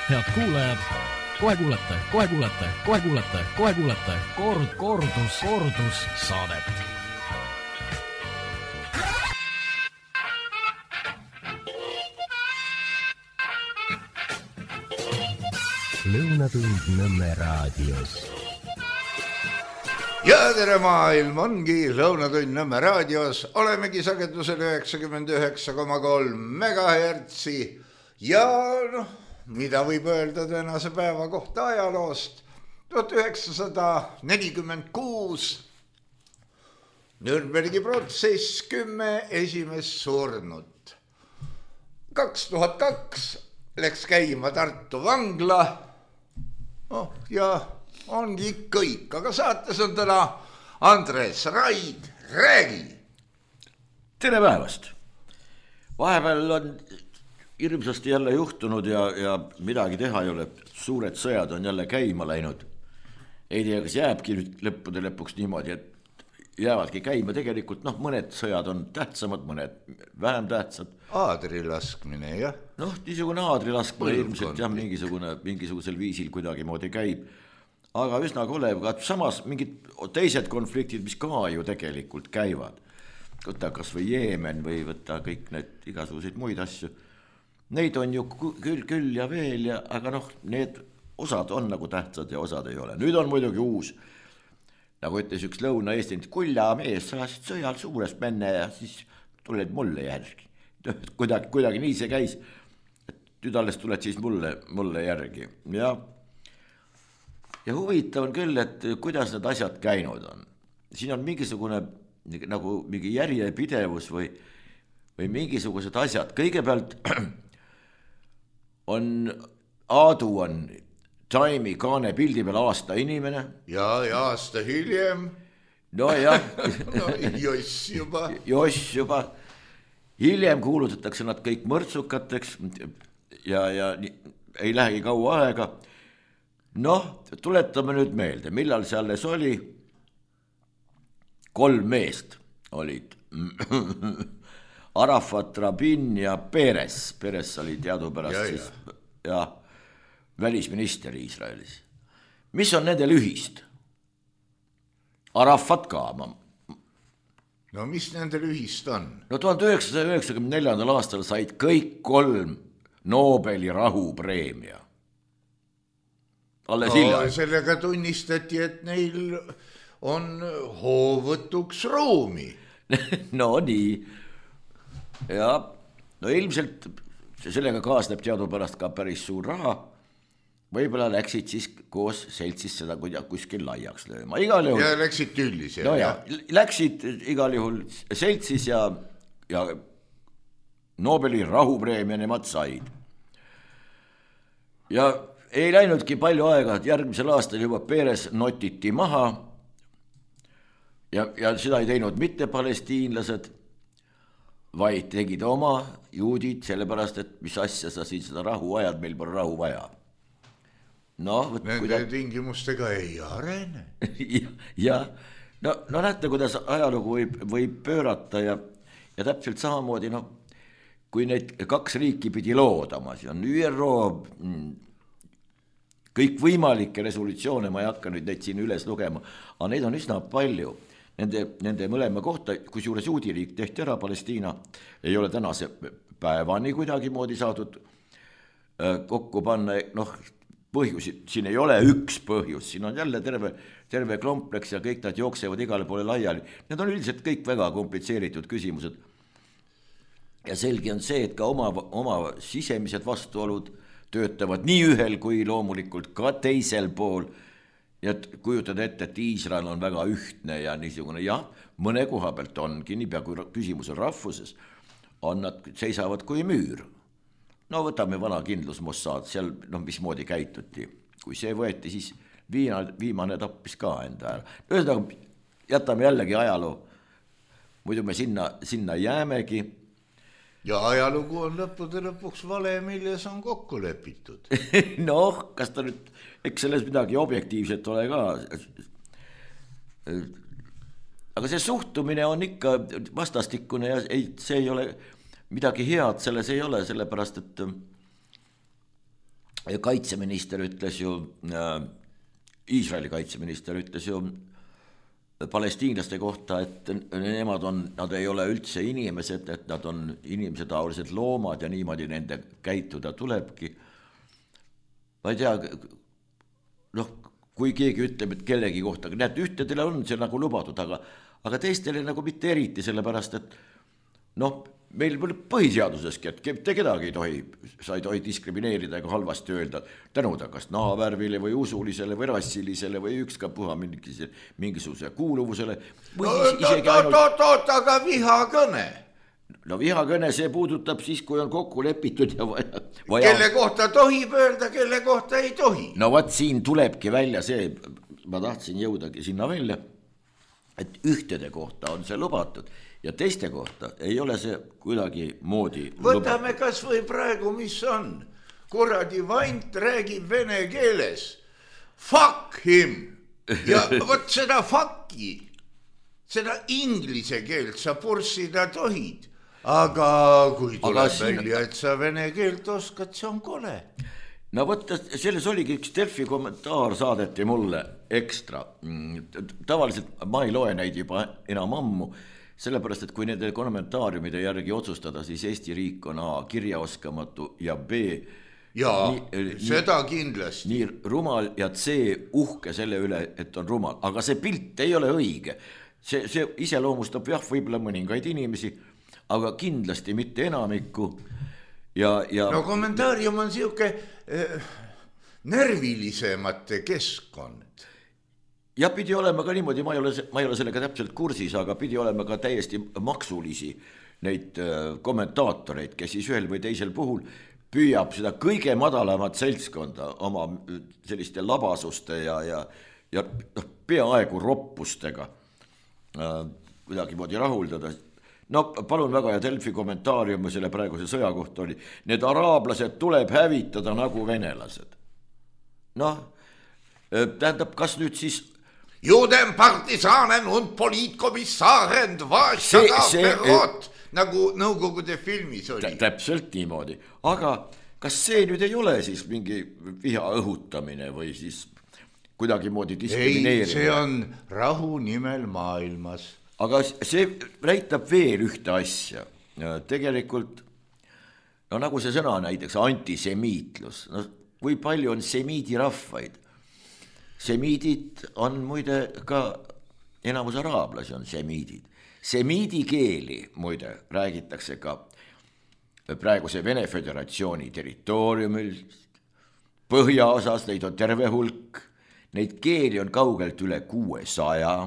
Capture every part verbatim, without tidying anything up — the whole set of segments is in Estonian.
Head kuulajad, kohe kuulete, kohe kuulete, kohe kuulete, kohe kuulete Kord, kordus, kordus saadet. Lõunatund Nõmme raadios. Ja tere maailm, ongi Lõunatund Nõmme raadios. Olemegi sagedusel üheksakümmend üheksa koma kolm megahertsi. Ja noh, mida võib öelda tänase päeva kohta ajaloost? tuhat üheksasada nelikümmend kuus Nürnbergi protsess, kümme esimest surnut. kaks tuhat kaks läks käima Tartu vangla. Oh, ja ongi kõik, aga saates on täna Andres Raid, räägi. Tere päevast. Vahepeal on hirmsasti jälle juhtunud ja, ja midagi teha ei ole. Suured sõjad on jälle käima läinud. Ei tea, kas jääbki nüüd lõppude lõpuks niimoodi, et jäävadki käima. Tegelikult noh, mõned sõjad on tähtsamad, mõned vähem tähtsad. Aadri laskmine, jah? Noh, niisugune aadri laskmine ilmselt jah, mingisugune, mingisugusel viisil kuidagi moodi käib. Aga üsna kolev, samas mingid teised konfliktid, mis ka ju tegelikult käivad. Võtta kas või Jeemen või võtta kõik need igasuguseid muid asju. Neid on ju küll, küll ja veel, ja, aga noh, need osad on nagu tähtsad ja osad ei ole. Nüüd on muidugi uus, nagu ütles üks Lõuna-Eesti, kulla mees, sa lasid sõjal suurest menne ja siis tuled mulle järgi. Kuidagi, kuidagi nii see käis, et nüüd alles tuled siis mulle, mulle järgi. Ja, ja huvitav on küll, et kuidas need asjad käinud on. Siin on mingisugune nagu mingi järjepidevus või, või mingisugused asjad. Kõigepealt on Aadu on Taimi Kaane pildi peal aasta inimene. Ja, ja aasta hiljem. No jah. No, joss juba. Joss juba. Hiljem kuulutatakse nad kõik mõrtsukateks ja, ja ei lähegi kaua aega. Noh, tuletame nüüd meelde, millal see alles oli. Kolm meest olid Arafat, Rabin ja Peres. Peres oli teadupärast ja, siis ja, välisminister Iisraelis. Mis on nendel ühist? Arafat ka. No mis nendel ühist on? No tuhat üheksasada üheksakümmend neljandal aastal said kõik kolm Nobeli rahupreemia. Alles no, hiljem. Sellega tunnistati, et neil on hoovõtuks ruumi. No nii. Ja no ilmselt sellega kaasneb teadupärast ka päris suur raha. Võib-olla läksid siis koos seltsis seda kuskil laiaks lööma. Igal juhul, ja läksid tüllis. No ja, läksid igal juhul seltsis ja, ja Nobeli rahupreemia nemad said. Ja ei läinudki palju aega, et järgmisel aastal juba Peres notiti maha ja, ja seda ei teinud mitte palestiinlased, vaid tegid oma juudid, sellepärast, et mis asja sa siin seda rahu ajad, meil pole rahu vaja. No, võt, nende kuida... tingimustega ei arene. ja, ja no, no näete, kuidas ajalugu võib, võib pöörata ja, ja täpselt samamoodi, no, kui need kaks riiki pidi loodama, see on Ü R O kõik võimalikke resolutsioone, ma ei hakka nüüd neid siin üles lugema, aga neid on üsna palju. Nende, nende mõlema kohta, kui suures juudiriik tehti ära, Palestiina ei ole tänase päevani kuidagi moodi saadud kokku panna, noh, põhjusi, siin ei ole üks põhjus, siin on jälle terve, terve kompleks ja kõik nad jooksevad igale poole laiali. Need on üldiselt kõik väga komplitseeritud küsimused. Ja selge on see, et ka oma, oma sisemised vastuolud töötavad nii ühel kui loomulikult ka teisel pool. Ja kujutad ette, et Iisrael on väga ühtne ja niisugune, jah, mõne koha pealt ongi, nii pea kui küsimus on rahvuses, on nad seisavad kui müür. No võtame vana kindlus Mossad, seal no, mismoodi käituti. Kui see võeti, siis viimane, viimane tappis ka enda ära. Ühesõnaga, jätame jällegi ajaloo. Muidu me sinna, sinna jäämegi. Ja ajalugu on lõppude lõpuks vale, milles on kokku lepitud. Noh, kas ta nüüd, eks selles midagi objektiivset ole ka. Aga see suhtumine on ikka vastastikune ja ei, see ei ole... midagi head selles ei ole, sellepärast, et kaitseminister ütles ju, Iisraeli kaitseminister ütles ju palestiinlaste kohta, et nemad on, nad ei ole üldse inimesed, et nad on inimesetaolised loomad ja niimoodi nende käituda tulebki. Ma ei tea, noh, kui keegi ütleb, et kellegi kohta, näed, ühtedele on see nagu lubatud, aga, aga teistele nagu mitte eriti, sellepärast, et noh, meil põhiseaduseski, et te kedagi ei tohi, sa ei tohi diskrimineerida ega halvasti öelda, tänuda kas naavärvile või usulisele või rassilisele või ükskapuha mingisuguse kuuluvusele. Oot-oot-oot, aga vihakõne. No vihakõne, see puudutab siis, kui on kokku lepitud ja vaja, vaja... Kelle kohta tohib öelda, kelle kohta ei tohi. No vaat siin tulebki välja see, ma tahtsin jõudagi sinna välja, et ühtede kohta on see lubatud ja teiste kohta ei ole see kuidagi moodi Võtame lubatud. Kas või praegu, mis on. Kuradi Vant räägib vene keeles. Fuck him. Ja võt seda fucki, seda inglise keelt sa pursida tohid. Aga kui tuleb aga siin... välja, et sa vene keelt oskad, see on kole. No võtta, selles oligi üks Delfi kommentaar saadeti mulle ekstra. Tavaliselt ma ei loe neid juba enam ammu, sellepärast, et kui nende kommentaariumide järgi otsustada, siis Eesti riik on A, kirjaoskamatu ja B, jaa, nii, seda kindlasti. Nii rumal ja C, uhke selle üle, et on rumal. Aga see pilt ei ole õige. See, see iseloomustab jah, võib-olla mõningaid inimesi, aga kindlasti mitte enamikku. Ja, ja... No kommentaarium on siuke äh, närvilisemate keskkond. Ja pidi olema ka niimoodi, ma ei ole, ma ei ole sellega täpselt kursis, aga pidi olema ka täiesti maksulisi neid äh, kommentaatoreid, kes siis ühel või teisel puhul püüab seda kõige madalamat seltskonda oma selliste labasuste ja, ja, ja peaaegu roppustega äh, kuidagi moodi rahuldada. No palun väga ja Delfi kommentaariumi selle praeguse sõja kohta oli. Need araablased tuleb hävitada nagu venelased. Noh, tähendab, kas nüüd siis... Juden partisanen und poliitkomissaren vastaga perot, nagu Nõukogude filmis oli. Täpselt niimoodi. Aga kas see nüüd ei ole siis mingi viha õhutamine või siis kuidagi moodi diskrimineerimine? Ei, see on rahu nimel maailmas. Aga see näitab veel ühte asja. Tegelikult, no nagu see sõna näiteks, antisemiitlus. No, kui palju on semiidi rahvaid? Semiidid on muide ka, enamus araablasi on semiidid. Semiidi keeli muide räägitakse ka praeguse Vene Föderatsiooni territooriumil, põhjaosas neid on terve hulk, neid keeli on kaugelt üle kuuesaja.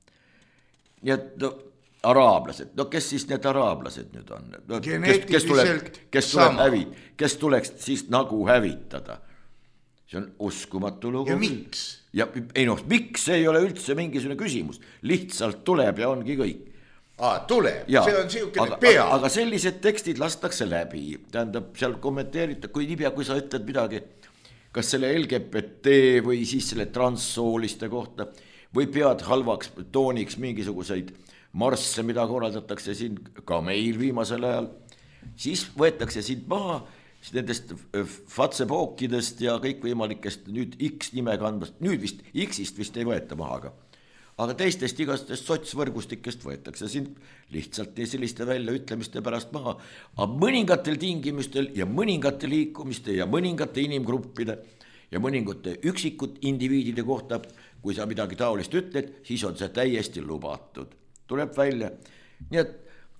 Nii et no, araablased, no kes siis need araablased nüüd on? No, kes, kes, tuleb, kes, tuleb hävit, kes tuleks siis nagu hävitada? See on uskumatu lugu. Ja miks? Ja, ei noh, miks ei ole üldse mingisugune küsimus. Lihtsalt tuleb ja ongi kõik. Aa, tuleb, ja, see on siukene aga, pea. Aga sellised tekstid lastakse läbi. Tähendab, seal kommenteerita, kui niipea, kui sa ütled midagi, kas selle L G B T või siis selle transsooliste kohta, või pead halvaks tooniks mingisuguseid marsse, mida korraldatakse siin ka meil viimasel ajal, siis võetakse siin maha nendest fatsepookidest ja kõikvõimalikest nüüd X nime kandmast, nüüd vist X-ist vist ei võeta maha, aga teistest igastest sotsvõrgustikest võetakse siin lihtsalt selliste väljaütlemiste pärast maha, aga mõningatel tingimustel ja mõningate liikumiste ja mõningate inimgruppide ja mõningate üksikut indiviidide kohta, kui sa midagi taolist ütled, siis on see täiesti lubatud. Tuleb välja. Nii et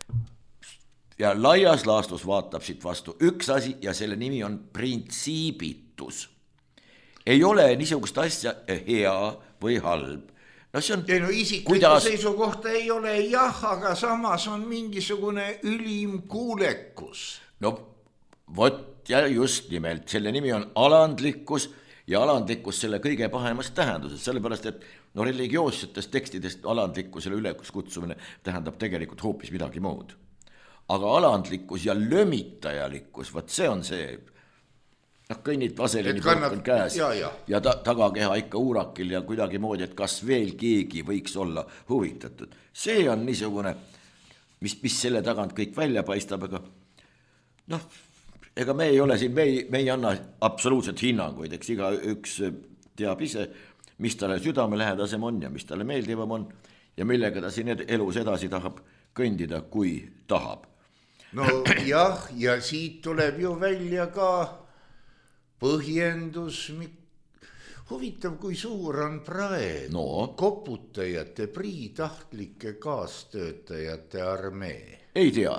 ja laias laastus vaatab siit vastu üks asi ja selle nimi on printsiibitus. Ei ole niisugust asja hea või halb. No see on, ei no isikliku kuidas... seisukohta ei ole jah, aga samas on mingisugune ülim kuulekus. No vot ja just nimelt, selle nimi on alandlikkus ja alandlikkus selle kõige pahemas tähenduses, sellepärast et no religioossetest tekstidest alandlikkusele üleskutsumine tähendab tegelikult hoopis midagi muud. Aga alandlikkus ja lömitajalikkus, võt see on see, noh kõnnid vaselini kannab... on käes ja, ja. ja ta, tagakeha ikka uurakil ja kuidagi moodi, et kas veel keegi võiks olla huvitatud. See on niisugune, mis, mis selle tagant kõik välja paistab, aga noh, ega me ei ole siin, me ei, me ei anna absoluutselt hinnanguid, eks iga üks teab ise, mis talle südamelähedasem on ja mis talle meeldivam on ja millega ta siin elus edasi tahab kõndida, kui tahab. No jah, ja siit tuleb ju välja ka põhjendus, huvitav, kui suur on praegu no. koputajate, priitahtlike kaastöötajate armee. Ei tea.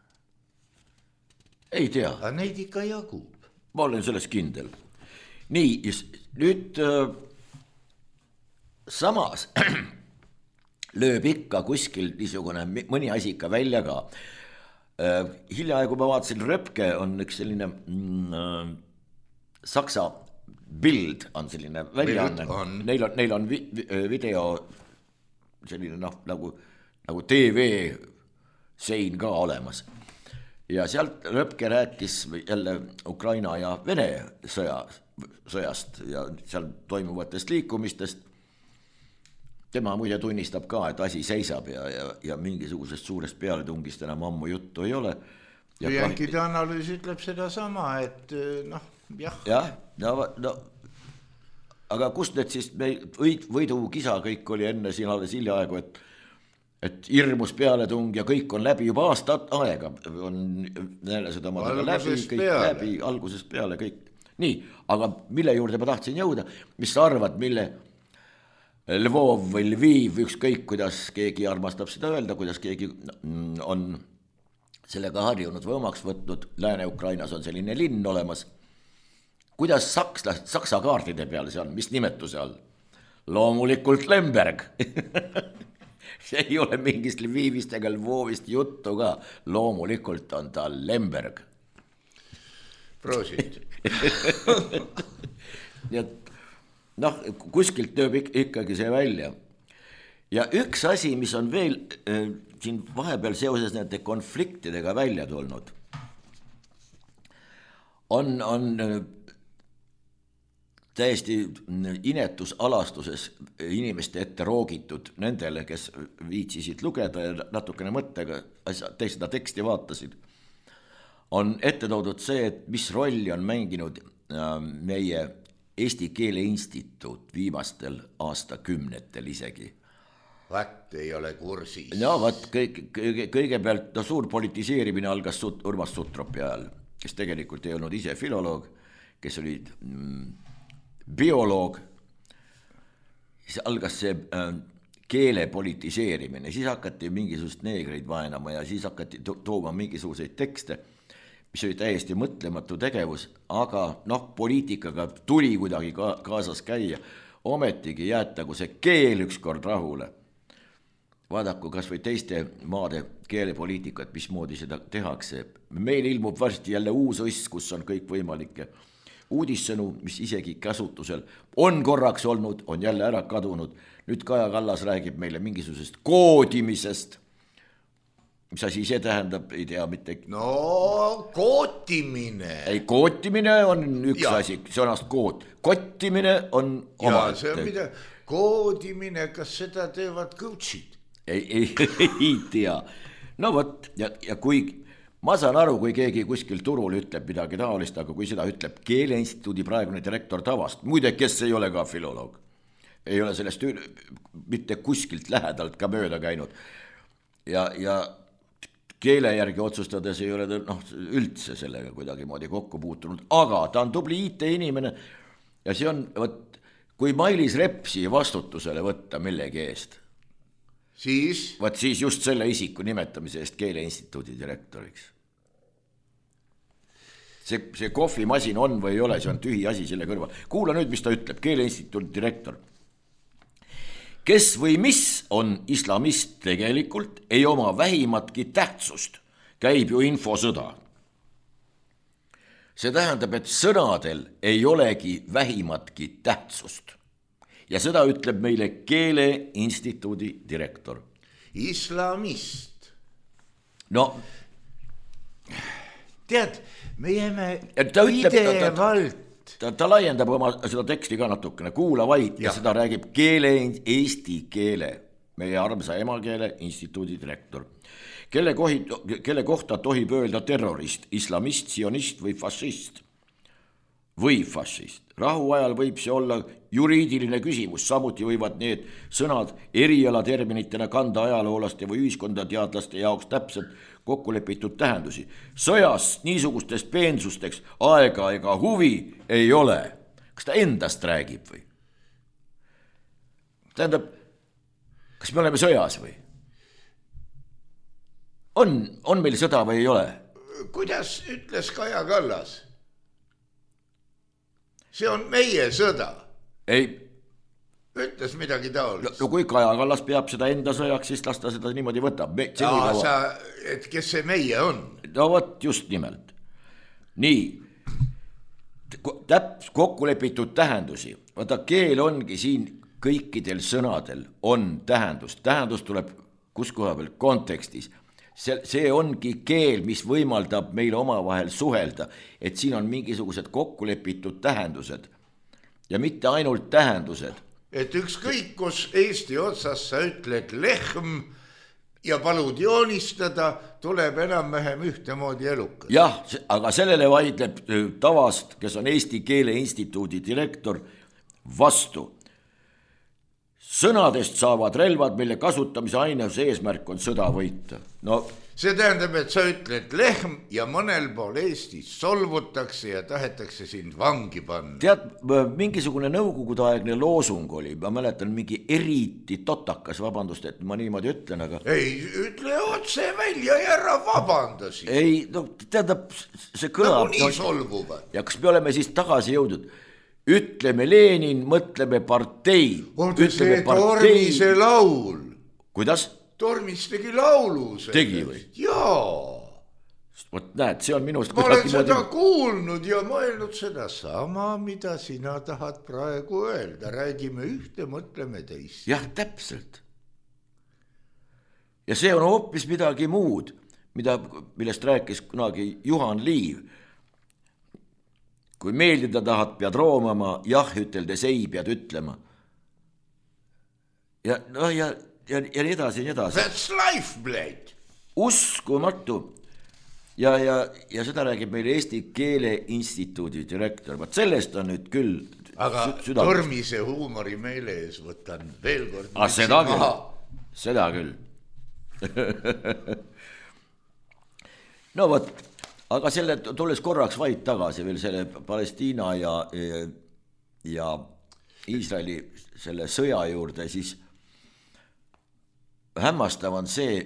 Ei tea. Aga neid ikka jagub. Ma olen selles kindel. Nii, nüüd äh, samas lööb ikka kuskil niisugune mõni asi ikka välja ka. Äh, hiljaaegu ma vaatasin, Röpke on üks selline mm, Saksa Bild on selline väljaanne. Neil on, neil on vi, video selline noh, nagu, nagu T V sein ka olemas. Ja sealt Röpke rääkis jälle Ukraina ja Vene sõja, sõjast ja seal toimuvatest liikumistest. Tema muide tunnistab ka, et asi seisab ja, ja, ja mingisugusest suurest pealetungist enam ammu juttu ei ole. Ja Jänkide kahti... analüüs ütleb seda sama, et noh, jah. Jah, no, no, aga kust need siis, võidu kisa kõik oli enne siin alles hiljaaegu, et et hirmus pealetung ja kõik on läbi juba aasta aega, on venelased omadega läbi, kõik peale. läbi, algusest peale kõik. Nii, aga mille juurde ma tahtsin jõuda, mis sa arvad, mille Lvov või Lviv, ükskõik kuidas keegi armastab seda öelda, kuidas keegi on sellega harjunud või omaks võtnud, Lääne-Ukrainas on selline linn olemas. Kuidas Saksa, Saksa kaardide peal see on, mis nimetuse all? Loomulikult Lemberg. See ei ole mingist Lvivist ega Lvovist juttu ka. Loomulikult on ta Lemberg. Proosit. Nii et noh, kuskilt tööb ikkagi see välja. Ja üks asi, mis on veel äh, siin vahepeal seoses nende konfliktidega välja tulnud, on, on äh, täiesti inetusalastuses inimeste ette roogitud nendele, kes viitsisid lugeda ja natukene mõttega seda teksti vaatasid, on ette toodud see, et mis rolli on mänginud meie Eesti Keele Instituut viimastel aastakümnetel isegi. Vaat ei ole kursis. No vaat kõige, kõige, kõigepealt no, suur politiseerimine algas Sut, Urmas Sutropi ajal, kes tegelikult ei olnud ise filoloog, kes oli mm, bioloog. Siis algas see äh, keele politiseerimine, siis hakati mingisugust neegreid vaenama ja siis hakati to- tooma mingisuguseid tekste, mis oli täiesti mõtlematu tegevus, aga noh, poliitikaga tuli kuidagi ka- kaasas käia, ometigi jäetagu see keel ükskord rahule. Vaadaku kas või teiste maade keelepoliitikat, mismoodi seda tehakse. Meil ilmub varsti jälle uus õss, kus on kõik võimalikke uudissõnu, mis isegi käsutusel on korraks olnud, on jälle ära kadunud. Nüüd Kaja Kallas räägib meile mingisugusest koodimisest. Mis asi see tähendab, ei tea mitte. No kootimine. Ei, kootimine on üks ja. asi, sõnast kood. Kottimine on oma. Ja, see on mida, koodimine, kas seda teevad coachid? Ei, ei, ei tea. No võt, ja, ja kui ma saan aru, kui keegi kuskil turul ütleb midagi taolist, aga kui seda ütleb Keeleinstituudi praegune direktor Tavast, muide, kes ei ole ka filoloog, ei ole sellest mitte kuskilt lähedalt ka mööda käinud ja, ja keele järgi otsustades ei ole ta noh, üldse sellega kuidagi moodi kokku puutunud, aga ta on tubli I T-inimene ja see on, võt, kui Mailis Repsi vastutusele võtta millegi eest, siis, võt siis just selle isiku nimetamise eest Keeleinstituudi direktoriks. See, see kohvimasin on või ei ole, see on tühi asi selle kõrval. Kuula nüüd, mis ta ütleb, Keeleinstituudi direktor. Kes või mis on islamist tegelikult, ei oma vähimatki tähtsust, käib ju infosõda. See tähendab, et sõnadel ei olegi vähimatki tähtsust. Ja seda ütleb meile Keeleinstituudi direktor. Islamist. No, tead, me jääme pidevalt. Ta, ta, ta laiendab oma seda teksti ka natukene, kuula vaid ja, ja seda räägib keele, eesti keele, meie armsa emakeele instituudi direktor. kelle, kohi, kelle kohta tohib öelda terrorist, islamist, sionist või fašist? Või fašist. Rahuajal võib see olla juriidiline küsimus, samuti võivad need sõnad erialaterminitena kanda ajaloolaste või ühiskondateadlaste jaoks täpselt kokkulepitud tähendusi. Sõjas niisugustest peensusteks aega ega huvi ei ole. Kas ta endast räägib või? Tähendab, kas me oleme sõjas või? On, on meil sõda või ei ole? Kuidas ütles Kaja Kallas? See on meie sõda. Ei. Ütles midagi taolist. No kui Kaja Kallas peab seda enda sõjaks, siis las ta seda niimoodi võtab. Me, Aa, sa, et kes see meie on? No võt, just nimelt. Nii, täp kokkulepitud tähendusi. Vaata, keel ongi siin kõikidel sõnadel on tähendus. Tähendus tuleb kus koha peal kontekstis. See, see ongi keel, mis võimaldab meil omavahel suhelda, et siin on mingisugused kokkulepitud tähendused ja mitte ainult tähendused. Et ükskõik, kus Eesti otsas sa ütled lehm ja palud joonistada, tuleb enam-vähem ühtemoodi elukas. Jah, aga sellele vaidleb Tavast, kes on Eesti Keele Instituudi direktor, vastu. Sõnadest saavad relvad, mille kasutamise ainus eesmärk on sõda võita. No, see tähendab, et sa ütled lehm ja mõnel pool Eestis solvutakse ja tahetakse sind vangi panna. Tead, mingisugune nõukogudeaegne loosung oli, ma mäletan mingi eriti totakas, vabandust, et ma niimoodi ütlen, aga... Ei, ütle otse välja ja ära vabandasi. Ei, no tähendab, see kõlab... Nagu nii solvuvad. Ja kas me oleme siis tagasi jõudnud? Ütleme Lenin, mõtleme partei. Oldu see Tormise laul. Kuidas? Tormis tegi laulu. Tegi või? Jaa. Võt näed, see on minust... Ma olen seda moodi... kuulnud ja mõelnud seda sama, mida sina tahad praegu öelda. Räägime ühte, mõtleme teist. Jah, täpselt. Ja see on hoopis midagi muud, mida, millest rääkis kunagi Juhan Liiv. Kui meeldida tahad, pead roomama, jah, üteldes ei, pead ütlema. Ja, no, ja, ja, ja nii edasi, nii edasi. That's life, blade. Uskumatu. Ja, ja, ja seda räägib meil Eesti Keele Instituudi direktor. Vaat sellest on nüüd küll... Aga südamest. Tormise huumori meele ees võtan veel kord. Ah, seda küll. Seda küll. No võt... Aga selle tulles korraks vaid tagasi veel selle Palestiina ja, ja Iisraeli selle sõja juurde, siis hämmastav on see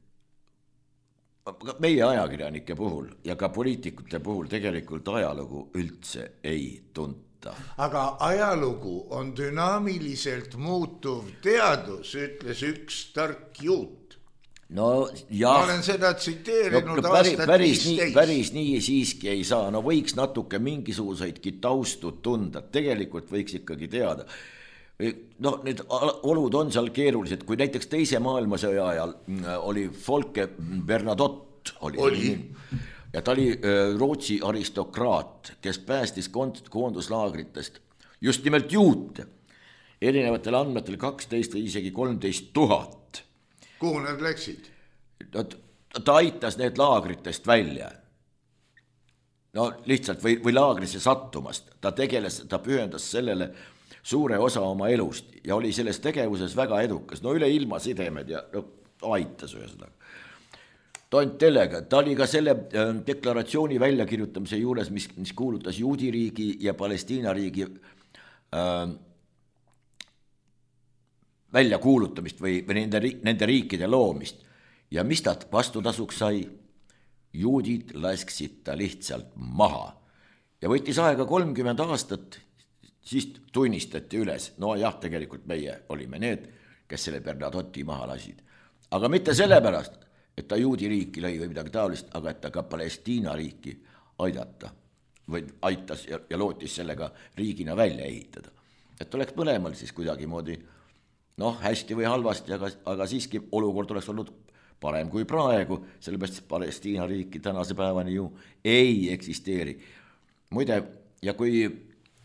meie ajakirjanike puhul ja ka poliitikute puhul tegelikult ajalugu üldse ei tunta. Aga ajalugu on dünaamiliselt muutuv teadus, ütles üks tark juut. No jah, ma olen seda tsiteerinud no, no, päris, aastat päris viisteist. Nii, päris nii siiski ei saa, no võiks natuke mingisuguseidki taustut tunda, tegelikult võiks ikkagi teada. No need olud on seal keerulised, kui näiteks teise maailmasõja ajal oli Folke Bernadotte, oli, oli. ja ta oli Rootsi aristokraat, kes päästis koonduslaagritest just nimelt juute, erinevatel andmetel kaksteist või isegi kolmteist tuhat. Kuhu nad läksid? Ta aitas need laagritest välja. No lihtsalt või, või laagrisse sattumast. Ta tegeles, ta pühendas sellele suure osa oma elust ja oli selles tegevuses väga edukas. No üle ilma sidemed ja no, aitas ühesõnaga. Tont tellega, ta oli ka selle deklaratsiooni väljakirjutamise juures, mis, mis kuulutas Juudi riigi ja Palestiina riigi äh, välja kuulutamist või, või nende, nende riikide loomist. Ja mis ta vastutasuks sai? Juudid lasksid ta lihtsalt maha. Ja võttis aega kolmkümmend aastat, siis tunnistati üles. No jah, tegelikult meie olime need, kes selle Bernadotti maha lasid. Aga mitte sellepärast, et ta Juudi riiki lõi või midagi taolist, aga et ta ka Palestiina riiki aidata või aitas ja, ja lootis sellega riigina välja ehitada. Et oleks mõlemal siis kuidagi moodi noh, hästi või halvasti, aga, aga siiski olukord oleks olnud parem kui praegu, sellepärast Palestiina riiki tänase päevani ju ei eksisteeri. Muide, ja kui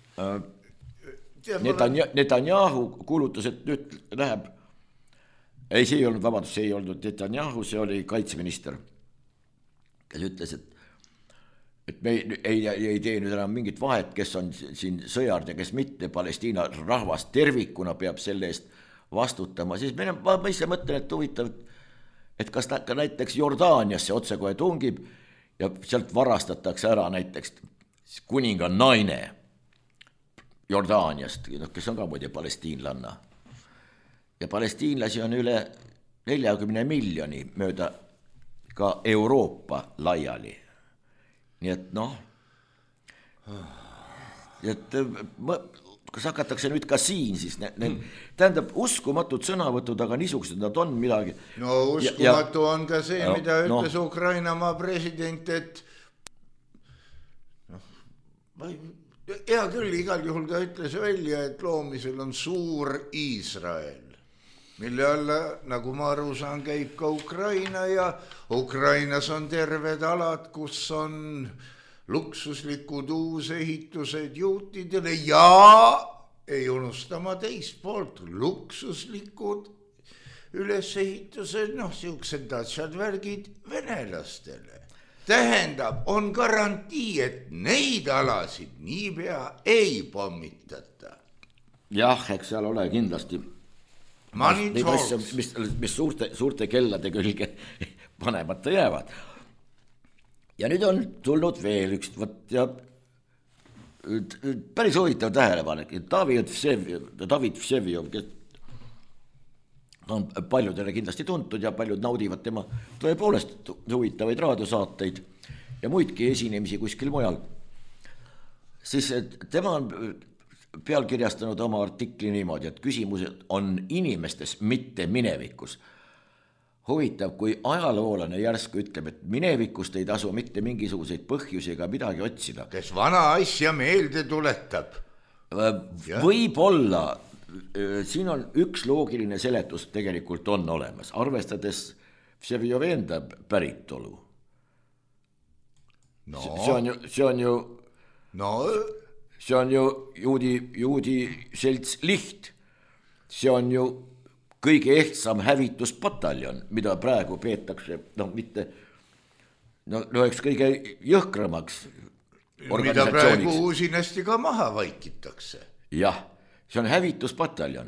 äh, Netanyahu kuulutas, et nüüd läheb ei, see ei olnud, vabandust, see ei olnud Netanyahu, see oli kaitseminister, kes ütles, et et me ei, ei, ei tee nüüd enam mingit vahet, kes on siin sõjard ja kes mitte, Palestiina rahvas tervikuna peab selle eest vastutama, siis me, ma, ma ise mõtlen, et huvitav, et kas ta ka näiteks Jordaaniasse otsekohe tungib ja sealt varastatakse ära näiteks kuninga naine Jordaaniast, kes on ka muide palestiinlanna. Ja palestiinlasi on üle neljakümne miljoni mööda ka Euroopa laiali. Nii et noh, et kas hakatakse nüüd ka siin siis, ne, ne, tähendab uskumatud sõnavõtud, aga niisugused nad on midagi. No uskumatu ja, on ka see, no, mida ütles no. Ukraina maa president, et noh, hea küll, igal juhul ta ütles välja, et loomisel on suur Iisrael, mille alla, nagu ma aru saan, käib ka Ukraina ja Ukrainas on terved alad, kus on luksuslikud uusehitused juutidele ja ei unustama teist poolt luksuslikud ülesehitused, noh, siuksed tatsad värgid venelastele. Tähendab, on garantii, et neid alasid niipea ei pommitata. Jah, eks seal ole kindlasti Neid asja, mis, mis suurte, suurte kellade külge panemata jäävad. Ja nüüd on tulnud veel üks, võt, ja päris huvitav tähelepanek, David Vsevjov, David Vsevjov, kes on paljudele kindlasti tuntud ja paljud naudivad tema tõepoolest huvitavaid raadiosaateid ja muidki esinemisi kuskil mujal. Siis tema on pealkirjastanud oma artikli niimoodi, et küsimused on inimestes, mitte minevikus. Huvitav, kui ajaloolane järsku ütleb, et minevikust ei tasu mitte mingisuguseid põhjusi ega midagi otsida. Kes vana asja meelde tuletab. Võib-olla, siin on üks loogiline seletus tegelikult on olemas, arvestades Vsevjov enda päritolu. No. See on ju, see on ju no. See on ju juudi, juudi selts Liht. See on ju kõige ehtsam hävituspataljon, mida praegu peetakse, no mitte, no, no eks kõige jõhkramaks organisatsiooniks. Mida praegu uusinasti ka maha vaikitakse. Jah, see on hävituspataljon.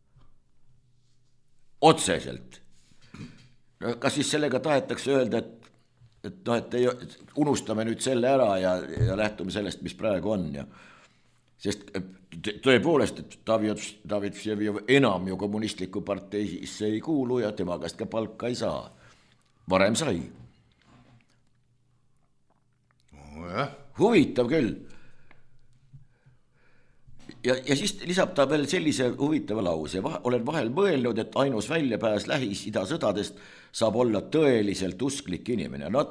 Otseselt. Kas siis sellega tahetakse öelda, et, et, no, et ei, unustame nüüd selle ära ja, ja lähtume sellest, mis praegu on ja sest tõepoolest, et David, David Vsevjov enam ju kommunistliku parteisse ei kuulu ja tema käest ka palka ei saa. Varem sai. Oh, jah. Huvitav küll. Ja, ja siis lisab ta veel sellise huvitava lause. Olen vahel mõelnud, et ainus väljapääs Lähis-Ida sõdadest saab olla tõeliselt usklik inimene. No,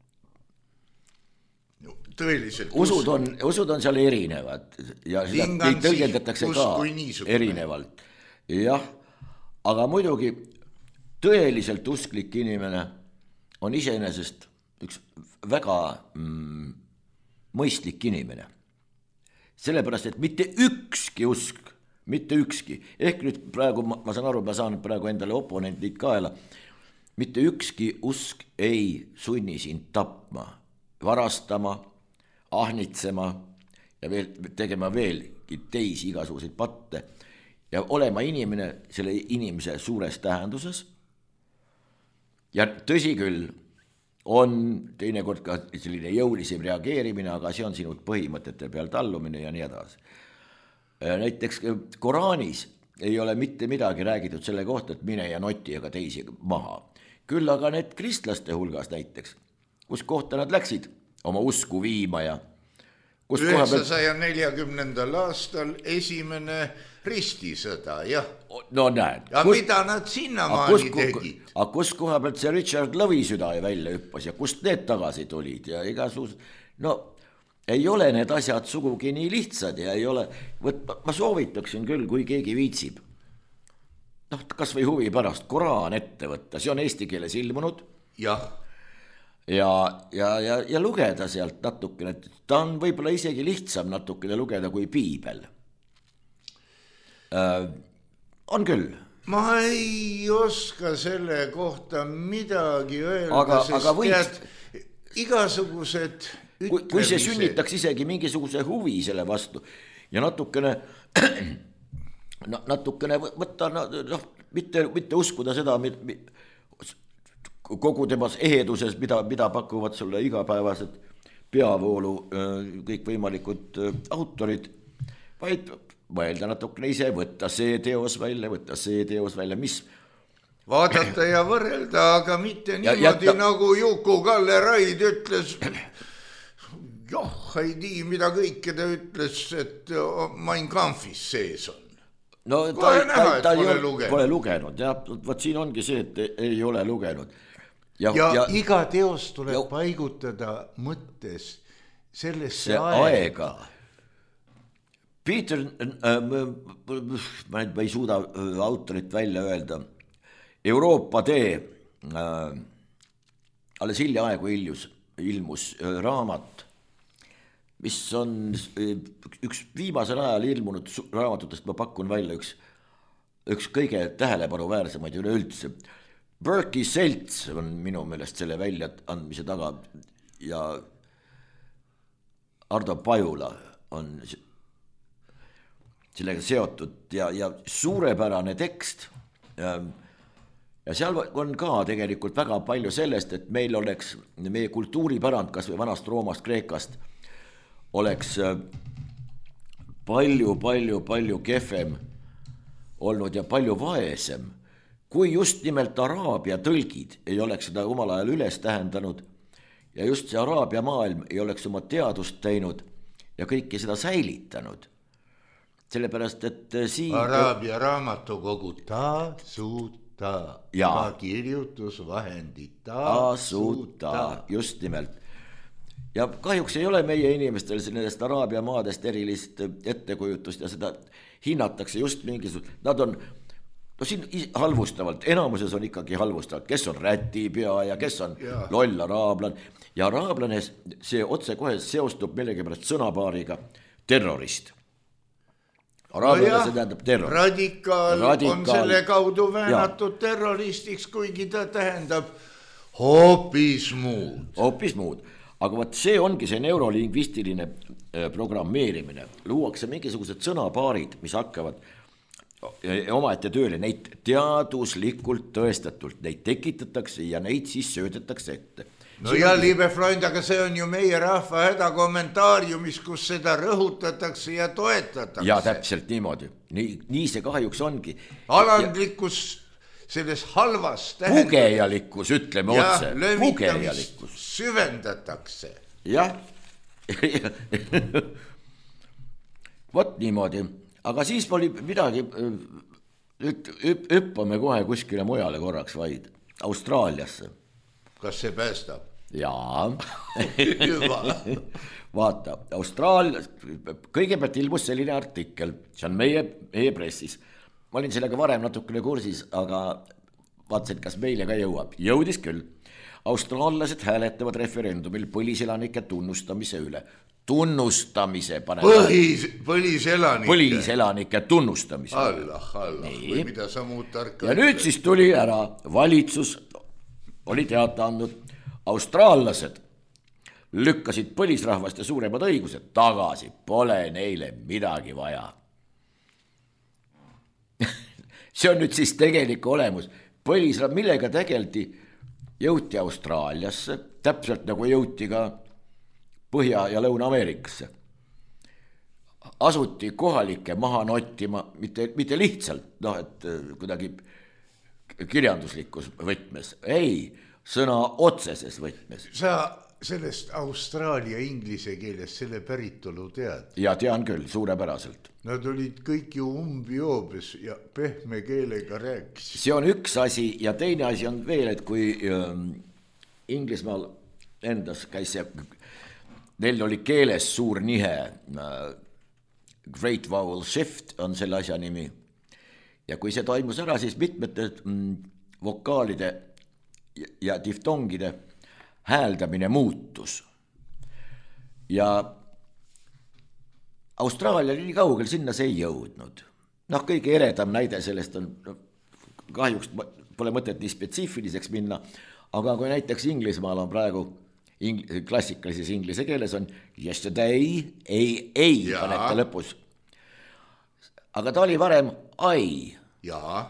usud on, usud on seal erinevad ja neid tõlgendatakse ka erinevalt. Jah, aga muidugi tõeliselt usklik inimene on iseenesest üks väga mm, mõistlik inimene. Sellepärast, et mitte ükski usk, mitte ükski, ehk nüüd praegu, ma, ma saan aru, ma saan praegu endale oponendid kaela, mitte ükski usk ei sunni sind tapma, varastama, ahnitsema ja veel, tegema veel teisi igasuguseid patte ja olema inimene selle inimese suures tähenduses. Ja tõsi küll, on teinekord ka selline jõulisem reageerimine, aga see on sinu põhimõtete peal tallumine ja nii edasi. Näiteks Koraanis ei ole mitte midagi räägitud selle kohta, et mine ja noti ega teisi maha. Küll aga need kristlaste hulgas näiteks, kus kohta nad läksid oma usku viima ja üheksasaja neljakümnendal aastal esimene ristisõda, jah. No näed. Ja kus, mida nad sinnamaani tegid? Aga kus koha pealt see Richard Lõvisüda välja hüppas ja kust need tagasi tulid ja igasugused, no ei ole need asjad sugugi nii lihtsad ja ei ole, võt, ma soovitaksin küll, kui keegi viitsib, noh, kas või huvi pärast Koraan ette võtta, see on eesti keeles ilmunud. Jah. Ja, ja, ja, ja lugeda sealt natukene, ta on võib-olla isegi lihtsam natukene lugeda kui piibel. Äh, on küll. ma ei oska selle kohta midagi öelda, aga, sest aga võiks... tead, igasugused ütlemised. Kui, kui see sünnitaks isegi mingisuguse huvi selle vastu ja natukene, natukene võtta, noh, mitte, mitte uskuda seda, kogu temas eheduses, mida, mida pakuvad sulle igapäevased peavoolu kõikvõimalikud autorid, vaid mõelda natukene ise, võtta see teos välja, võtta see teos välja, mis... Vaadata ja võrrelda, aga mitte niimoodi jätta... nagu Juku-Kalle Raid ütles, joh, ei tii, mida kõike ta ütles, et Mein Kampfis sees on. No ta, näha, ta, ta pole, ei, lugenud. pole lugenud, jah, võt siin ongi see, et ei ole lugenud. Ja, ja, ja iga teos tuleb ja, paigutada mõttes sellesse aega. aega. Peter, äh, ma ei suuda autorit välja öelda, Euroopa tee, äh, alles hiljaaegu ilmus, ilmus äh, raamat, mis on äh, üks viimasel ajal ilmunud raamatutest, ma pakun välja üks, üks kõige tähelepanu-väärsemaid üleüldse. Berkey Selts on minu meelest selle väljaandmise taga ja Ardo Pajula on sellega seotud ja, ja suurepärane tekst. Ja, ja seal on ka tegelikult väga palju sellest, et meil oleks meie kultuuripärand, kas või vanast Roomast, Kreekast, oleks palju, palju, palju kehvem olnud ja palju vaesem, kui just nimelt Araabia tõlgid ei oleks seda omal ajal üles tähendanud ja just see Araabia maailm ei oleks oma teadust teinud ja kõike seda säilitanud. Sellepärast, et siin... Araabia raamatukogu tasuta, ja kirjutusvahendid tasuta. Just nimelt. Ja kahjuks ei ole meie inimestel nendest Araabia maadest erilist ettekujutust ja seda hinnatakse just mingisugust, nad on no siin halvustavalt, enamuses on ikkagi halvustavalt, kes on rätipea ja kes on ja. loll araablan ja araablane see otse kohe seostub millegipärast sõnapaariga terrorist. Araablane no see tähendab terror. Radikaal, Radikaal on selle kaudu väänatud ja. terroristiks, kuigi ta tähendab hoopis muud. Hoopis muud. Aga vaat see ongi see neurolingvistiline programmeerimine. Luuakse mingisugused sõnapaarid, mis hakkavad omaette tööle, neid teaduslikult tõestatult, neid tekitatakse ja neid siis söödetakse ette. No siin ja on... liebe Freund, aga see on ju meie rahva häda kommentaariumis, kus seda rõhutatakse ja toetatakse. Ja täpselt niimoodi, nii, nii see kahjuks ongi. Alandlikkus selles halvas tähendab. Pugejalikkus, ütleme ja otse. Pugejalikkus. Süvendatakse. Jah. Vot niimoodi. Aga siis oli midagi, hüppame kohe kuskile mujale korraks vaid, Austraaliasse. Kas see päästab? Jaa. Vaata, Austraalias, kõigepealt ilmus selline artikkel, see on meie, meie pressis. Ma olin sellega varem natukene kursis, aga vaatasin, kas meile ka jõuab. Jõudis küll. Austraallased hääletavad referendumil põliselanike tunnustamise üle. Tunnustamise pane Põhis, põliselanike põliselanike tunnustamise Allah, Allah, või mida sa muud tarka ja nüüd siis tuli ära valitsus oli teata andnud Austraallased lükkasid põlisrahvaste suuremad õigused tagasi, pole neile midagi vaja. See on nüüd siis tegelik olemus põlisrahv, millega tegeldi, jõuti Austraaliasse, täpselt nagu jõuti ka Põhja- ja Lõuna-Ameerikasse. Asuti kohalikke maha nottima, mitte, mitte lihtsalt, noh, et kuidagi kirjanduslikus võtmes. Ei, sõna otseses võtmes. Sa sellest Austraalia inglise keeles selle päritolu tead? Ja tean küll, suurepäraselt. Nad olid kõik ju umbijoobes ja pehme keelega rääkis. See on üks asi ja teine asi on veel, et kui ähm, Inglismaal endas käis see... Neil oli keeles suur nihe, Great Vowel Shift on selle asja nimi. Ja kui see toimus ära, siis mitmete mm, vokaalide ja diftongide hääldamine muutus. Ja Austraalia oli nii kaugel, sinna see ei jõudnud. Noh, kõige eredam näide sellest on kahjuks pole mõtet nii spetsiifiliseks minna, aga kui näiteks Inglismaal on praegu ing, klassikalises inglise keeles on yesterday, ei, ei panete lõpus. Aga ta oli varem ai. Jaa.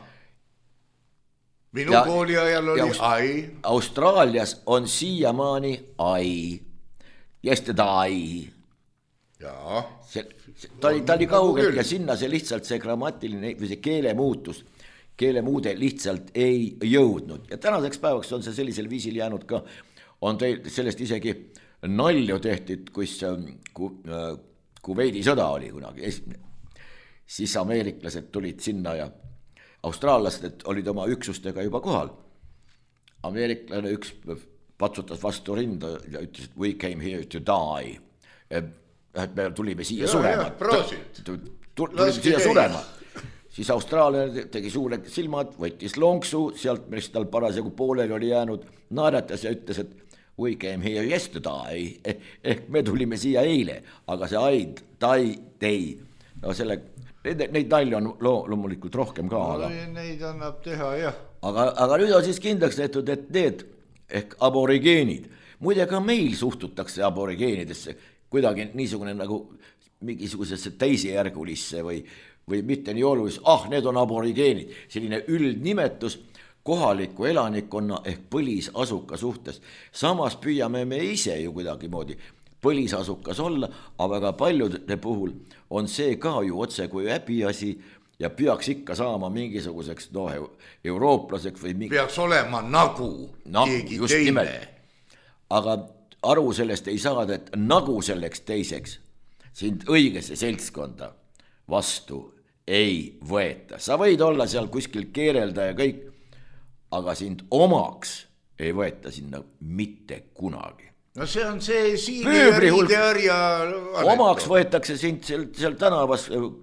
Minu ja, kooli ajal oli Aust- ai. Austraalias on siiamaani ai. Yesterday. Jaa. See, see, ta oli, ta oli kaugelt ja sinna see lihtsalt see grammatiline või see keele muutus, keele muude lihtsalt ei jõudnud. Ja tänaseks päevaks on see sellisel viisil jäänud ka, on teil sellest isegi nalju tehtud, kus ku, Kuveidi sõda oli kunagi esimene. Siis ameeriklased tulid sinna ja austraallased olid oma üksustega juba kohal. Ameeriklane üks patsutas vastu rinda ja ütles, et we came here to die. Et me tulime siia ja, surema. Tulime siia surema. Siis Austraalia tegi suure silmad, võttis lonksu, sealt millest tal parasjagu pooleli oli jäänud, naeratas ja ütles, et we came here yesterday, ehk me tulime siia eile, aga see aid, tai, tei, no selle, neid, neid nalju on loo, loomulikult rohkem ka. No, aga, neid annab teha, jah. Aga, aga nüüd on siis kindlaks tehtud, et need ehk aborigeenid, muide ka meil suhtutakse aborigeenidesse kuidagi niisugune nagu mingisugusesse teisejärgulisse või või mitte nii olulis, ah, need on aborigeenid, selline üldnimetus kohaliku elanikkonna ehk põlisasuka suhtes. Samas püüame me ise ju kuidagi moodi põlisasukas olla, aga väga paljude puhul on see ka ju otse kui häbiasi ja peaks ikka saama mingisuguseks no, eurooplaseks või mingi... peaks olema nagu no, keegi teine. Nimelt. Aga aru sellest ei saada, et nagu selleks teiseks sind õigesse seltskonda vastu ei võeta. Sa võid olla seal kuskil keerelda ja kõik, aga sind omaks ei võeta sinna mitte kunagi. No see on see Siili ja Riidearja... Omaks võetakse sind seal, seal tänavas,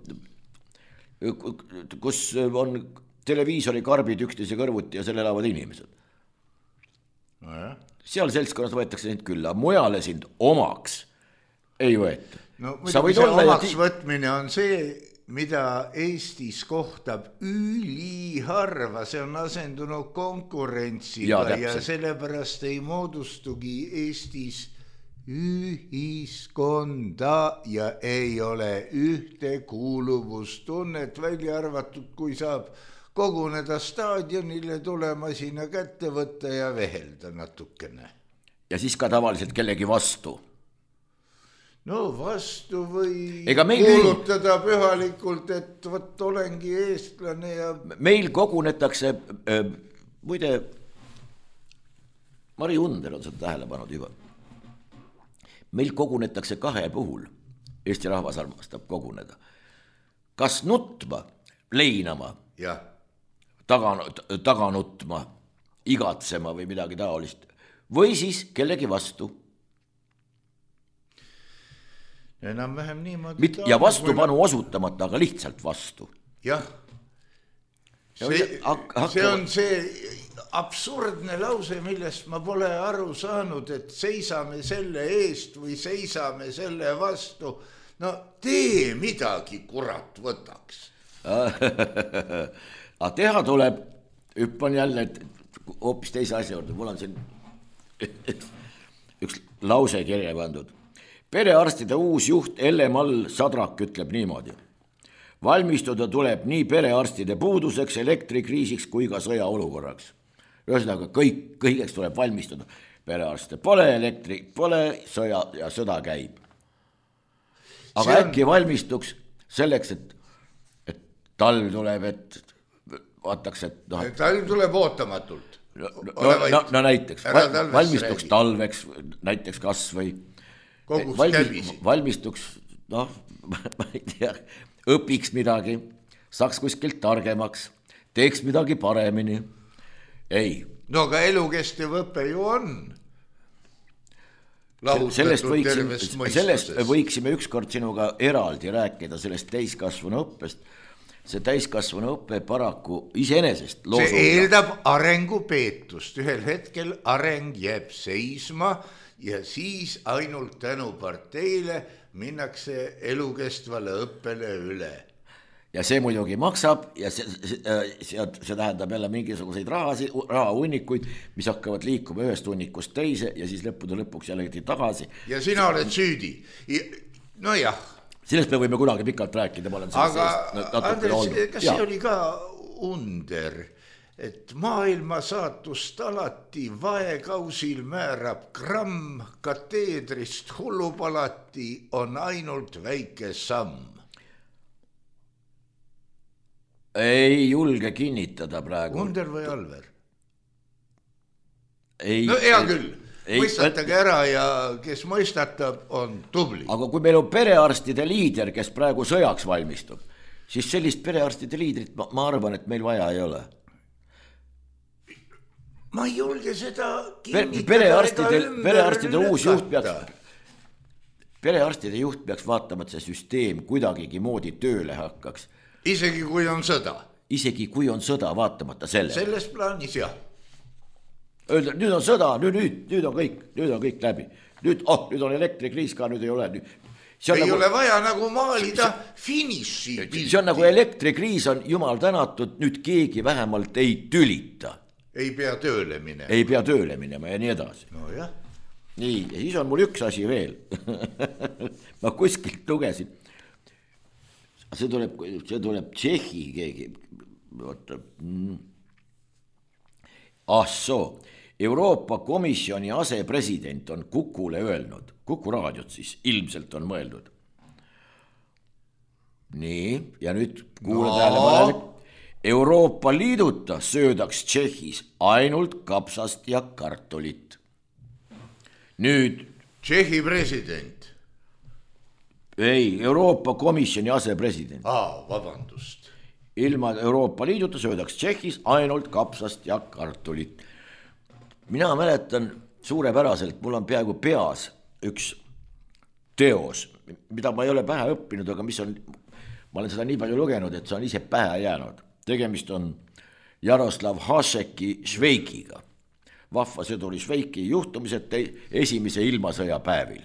kus on televiisori karbid üksteise kõrvuti ja seal elavad inimesed. No jah. Seal seltskonnas võetakse sind küll, aga mujale sind omaks ei võeta. No muidugi see omaks ja... võtmine on see... mida Eestis kohtab üliharva, see on asendunud konkurentsiga ja, ja sellepärast ei moodustugi Eestis ühiskonda ja ei ole ühte kuuluvustunnet, välja arvatud, kui saab koguneda staadionile, tulema sinna kätte võtta ja vehelda natukene. Ja siis ka tavaliselt kellegi vastu. No vastu või kuulutada pühalikult, et võt olengi eestlane ja... Meil kogunetakse, äh, muide, Mari Under on seda tähele pannud juba. Meil kogunetakse kahe puhul, Eesti rahvas armastab koguneda. Kas nutma, leinama, ja. taga, taga nutma, igatsema või midagi taolist, või siis kellegi vastu. Enam-vähem niimoodi Mit, ja vastupanu või... osutamata, aga lihtsalt vastu. Jah, see, hakka... see on see absurdne lause, millest ma pole aru saanud, et seisame selle eest või seisame selle vastu. No tee midagi, kurat, võtaks. Aga teha tuleb, hüppan jälle hoopis teise asja juurde, mul on siin üks lause kirja pandud. Perearstide uus juht Elle-Mall Sadrak ütleb niimoodi. Valmistuda tuleb nii perearstide puuduseks, elektrikriisiks kui ka sõjaolukorraks. Ühesõnaga kõik, kõigeks tuleb valmistuda. Perearste pole, elektri pole, sõja ja sõda käib. Aga on... äkki valmistuks selleks, et, et talv tuleb, et vaataks, et... No, talv tuleb ootamatult. No, no, no, no näiteks, valmistuks räägi. Talveks, näiteks kas või... Valmis, valmistuks, noh, ma ei tea, õpiks midagi, saaks kuskilt targemaks, teeks midagi paremini. Ei. No aga elukestev õpe ju on. Sellest võiksime, sellest võiksime ükskord sinuga eraldi rääkida, sellest täiskasvanu õppest. See täiskasvanu õppe paraku iseenesest loosub. See eeldab arengupeetust. Ühel hetkel areng jääb seisma ja siis ainult tänu parteile minnakse elukestvale õppele üle. ja see muidugi maksab ja see, see, see, see tähendab jälle mingisuguseid rahasi, rahahunnikuid, mis hakkavad liikuma ühest hunnikust teise ja siis lõppude lõpuks jällegi tagasi. Ja sina oled süüdi. No jah. Sellest me võime kunagi pikalt rääkida. Aga Andres, kas see oli ka under, et maailma saatust alati vaekausil määrab gramm, kateedrist hullupalati on ainult väike samm? Ei julge kinnitada praegu. Under või Alver? Ei, no hea ei, küll, ei, mõistatage et... ära ja kes mõistatab, on tubli. Aga kui meil on perearstide liider, kes praegu sõjaks valmistub, siis sellist perearstide liidrit ma, ma arvan, et meil vaja ei ole. Ma ei julge seda kinnitada. Perearstide, perearstide uus juht peaks, perearstide juht peaks vaatama, et see süsteem kuidagigi moodi tööle hakkaks. Isegi kui on sõda. Isegi kui on sõda, vaatamata selle. Selles plaanis jah. Öelda, nüüd on sõda, nüüd, nüüd, nüüd on kõik, nüüd on kõik läbi. Nüüd, oh, nüüd on elektrikriis ka, nüüd ei ole. Nüüd. Ei nagu, ole vaja nagu maalida finiši. See on nagu elektrikriis on jumal tänatud, nüüd keegi vähemalt ei tülita. Ei pea tööle minema. Ei pea tööle minema ja nii edasi. No jah. Nii, ja siis on mul üks asi veel. Ma kuskilt lugesin. See tuleb, see tuleb Tšehhi keegi. Ah soo, Euroopa Komisjoni asepresident on Kukule öelnud, Kuku raadiot siis ilmselt on mõeldud. Nii, ja nüüd kuule no. tähele, Euroopa Liiduta söödaks Tšehhis ainult kapsast ja kartulit. Nüüd Tšehhi president. Ei, Euroopa Komisjoni asepresident. Aa, vabandust. Ilma Euroopa Liiduta söödaks Tšehhis ainult kapsast ja kartulit. Mina mäletan suurepäraselt, mul on peaaegu peas üks teos, mida ma ei ole pähe õppinud, aga mis on, ma olen seda nii palju lugenud, et see on ise pähe jäänud. Tegemist on Jaroslav Hašeki Šveikiga. Vahva sõduri Šveiki juhtumised esimese ilmasõja päevil.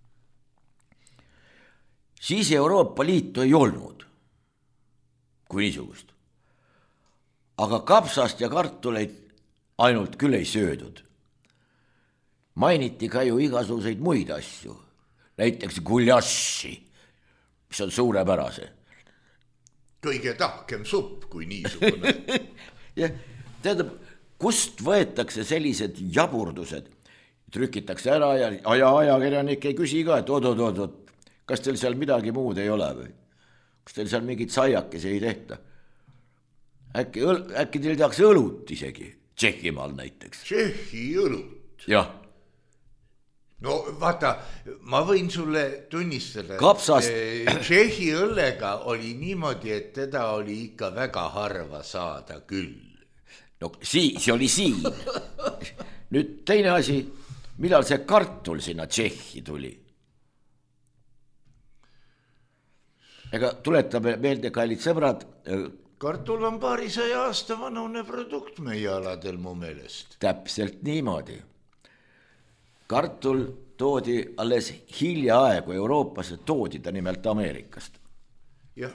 Siis Euroopa Liitu ei olnud, kui niisugust. Aga kapsast ja kartuleid ainult küll ei söödud. Mainiti ka ju igasuguseid muid asju, näiteks guljaši, mis on suurepärase. Kõige tahkem supp, kui niisugune. Ja tähendab, kust võetakse sellised jaburdused? Trükitakse ära ja aja ajakirjanik ei küsi ka, et oot-oot-oot, kas teil seal midagi muud ei ole või? Kas teil seal mingid saiakesi ei tehta? Äkki, äkki teil tehakse õlut isegi, Tšehhimaal näiteks. Tšehhi õlut? Jah. No vaata, ma võin sulle tunnistada, Kapsast. et Tšehhi õllega oli niimoodi, et teda oli ikka väga harva saada küll. No sii, see oli siin. Nüüd teine asi, millal see kartul sinna Tšehhi tuli? Ega tuletame meelde, kallid sõbrad. Kartul on paarisaja aasta vanune produkt meie aladel mu meelest. Täpselt niimoodi. Kartul toodi alles hiljaaegu Euroopasse, toodi ta nimelt Ameerikast. Jah.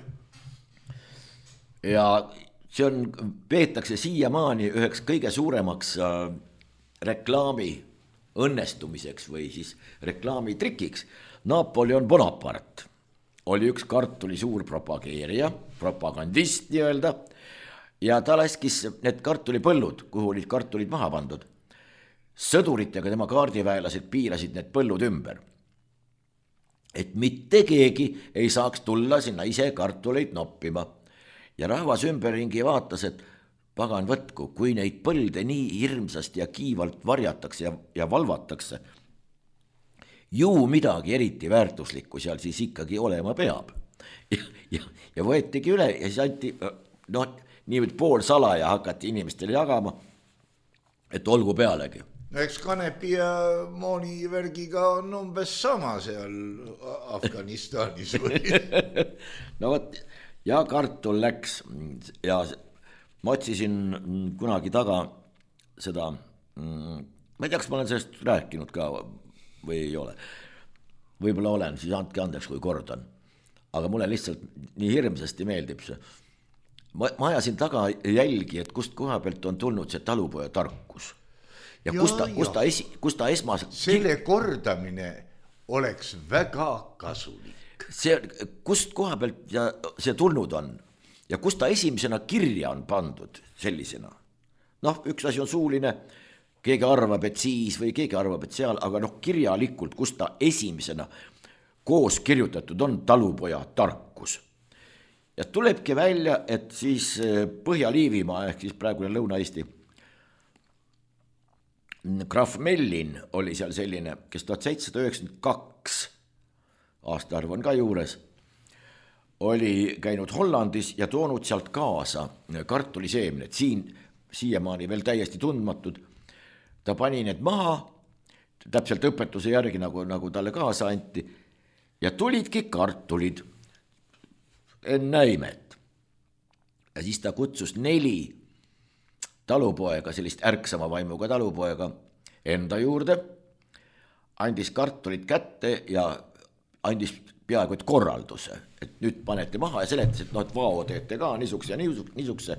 Ja see on, peetakse siiamaani üheks kõige suuremaks reklaami õnnestumiseks või siis reklaami trikiks. Napoleon Bonaparte oli üks kartuli suur propageerija, propagandist nii-öelda, ja ta laskis need kartulipõllud, kuhu olid kartulid maha pandud. Sõduritega tema kaardiväelased piirasid need põllud ümber. Et mitte keegi ei saaks tulla sinna ise kartuleid noppima. Ja rahvas ümberringi vaatas, et pagan võtku, kui neid põlde nii hirmsasti ja kiivalt varjatakse ja, ja valvatakse, ju midagi eriti väärtuslikku seal siis ikkagi olema peab. Ja, ja, ja võetigi üle ja siis anti, no, nii pool salaja hakati inimestele jagama, et olgu pealegi. No eks kanepi ja mooni värgiga on umbes sama seal Afganistanis või? No võt, ja kartul läks ja ma otsisin kunagi taga seda, ma ei tea, kas ma olen sellest rääkinud ka või ei ole. Võib-olla olen, siis andke andeks, kui kordan. aga mulle lihtsalt nii hirmsasti meeldib see. Ma, ma ajasin taga jälgi, et kust koha pealt on tulnud see talupoja tarkus. Ja, ja kust ta, kust ta, esi, kust ta esmas... Selle kordamine oleks väga kasulik. See, kust koha pealt ja see tulnud on ja kust ta esimesena kirja on pandud sellisena. Noh, üks asi on suuline, keegi arvab, et siis või keegi arvab, et seal, aga noh, kirjalikult, kust ta esimesena koos kirjutatud on talupoja tarkus. Ja tulebki välja, et siis Põhja-Liivimaa ehk siis praegune Lõuna-Eesti Graf Mellin oli seal selline, kes tuhat seitsesada üheksakümmend kaks aastaarv on ka juures, oli käinud Hollandis ja toonud sealt kaasa kartuliseemned, siin siiamaani veel täiesti tundmatud. Ta pani need maha, täpselt õpetuse järgi, nagu, nagu talle kaasa anti, ja tulidki kartulid enne imet. Ja siis ta kutsus neli talupoega, sellist ärksama vaimuga talupoega enda juurde, andis kartulid kätte ja andis peaaegu et korralduse, et nüüd panete maha ja seletas, et noh, et vao teete ka niisuguse ja niisuguse.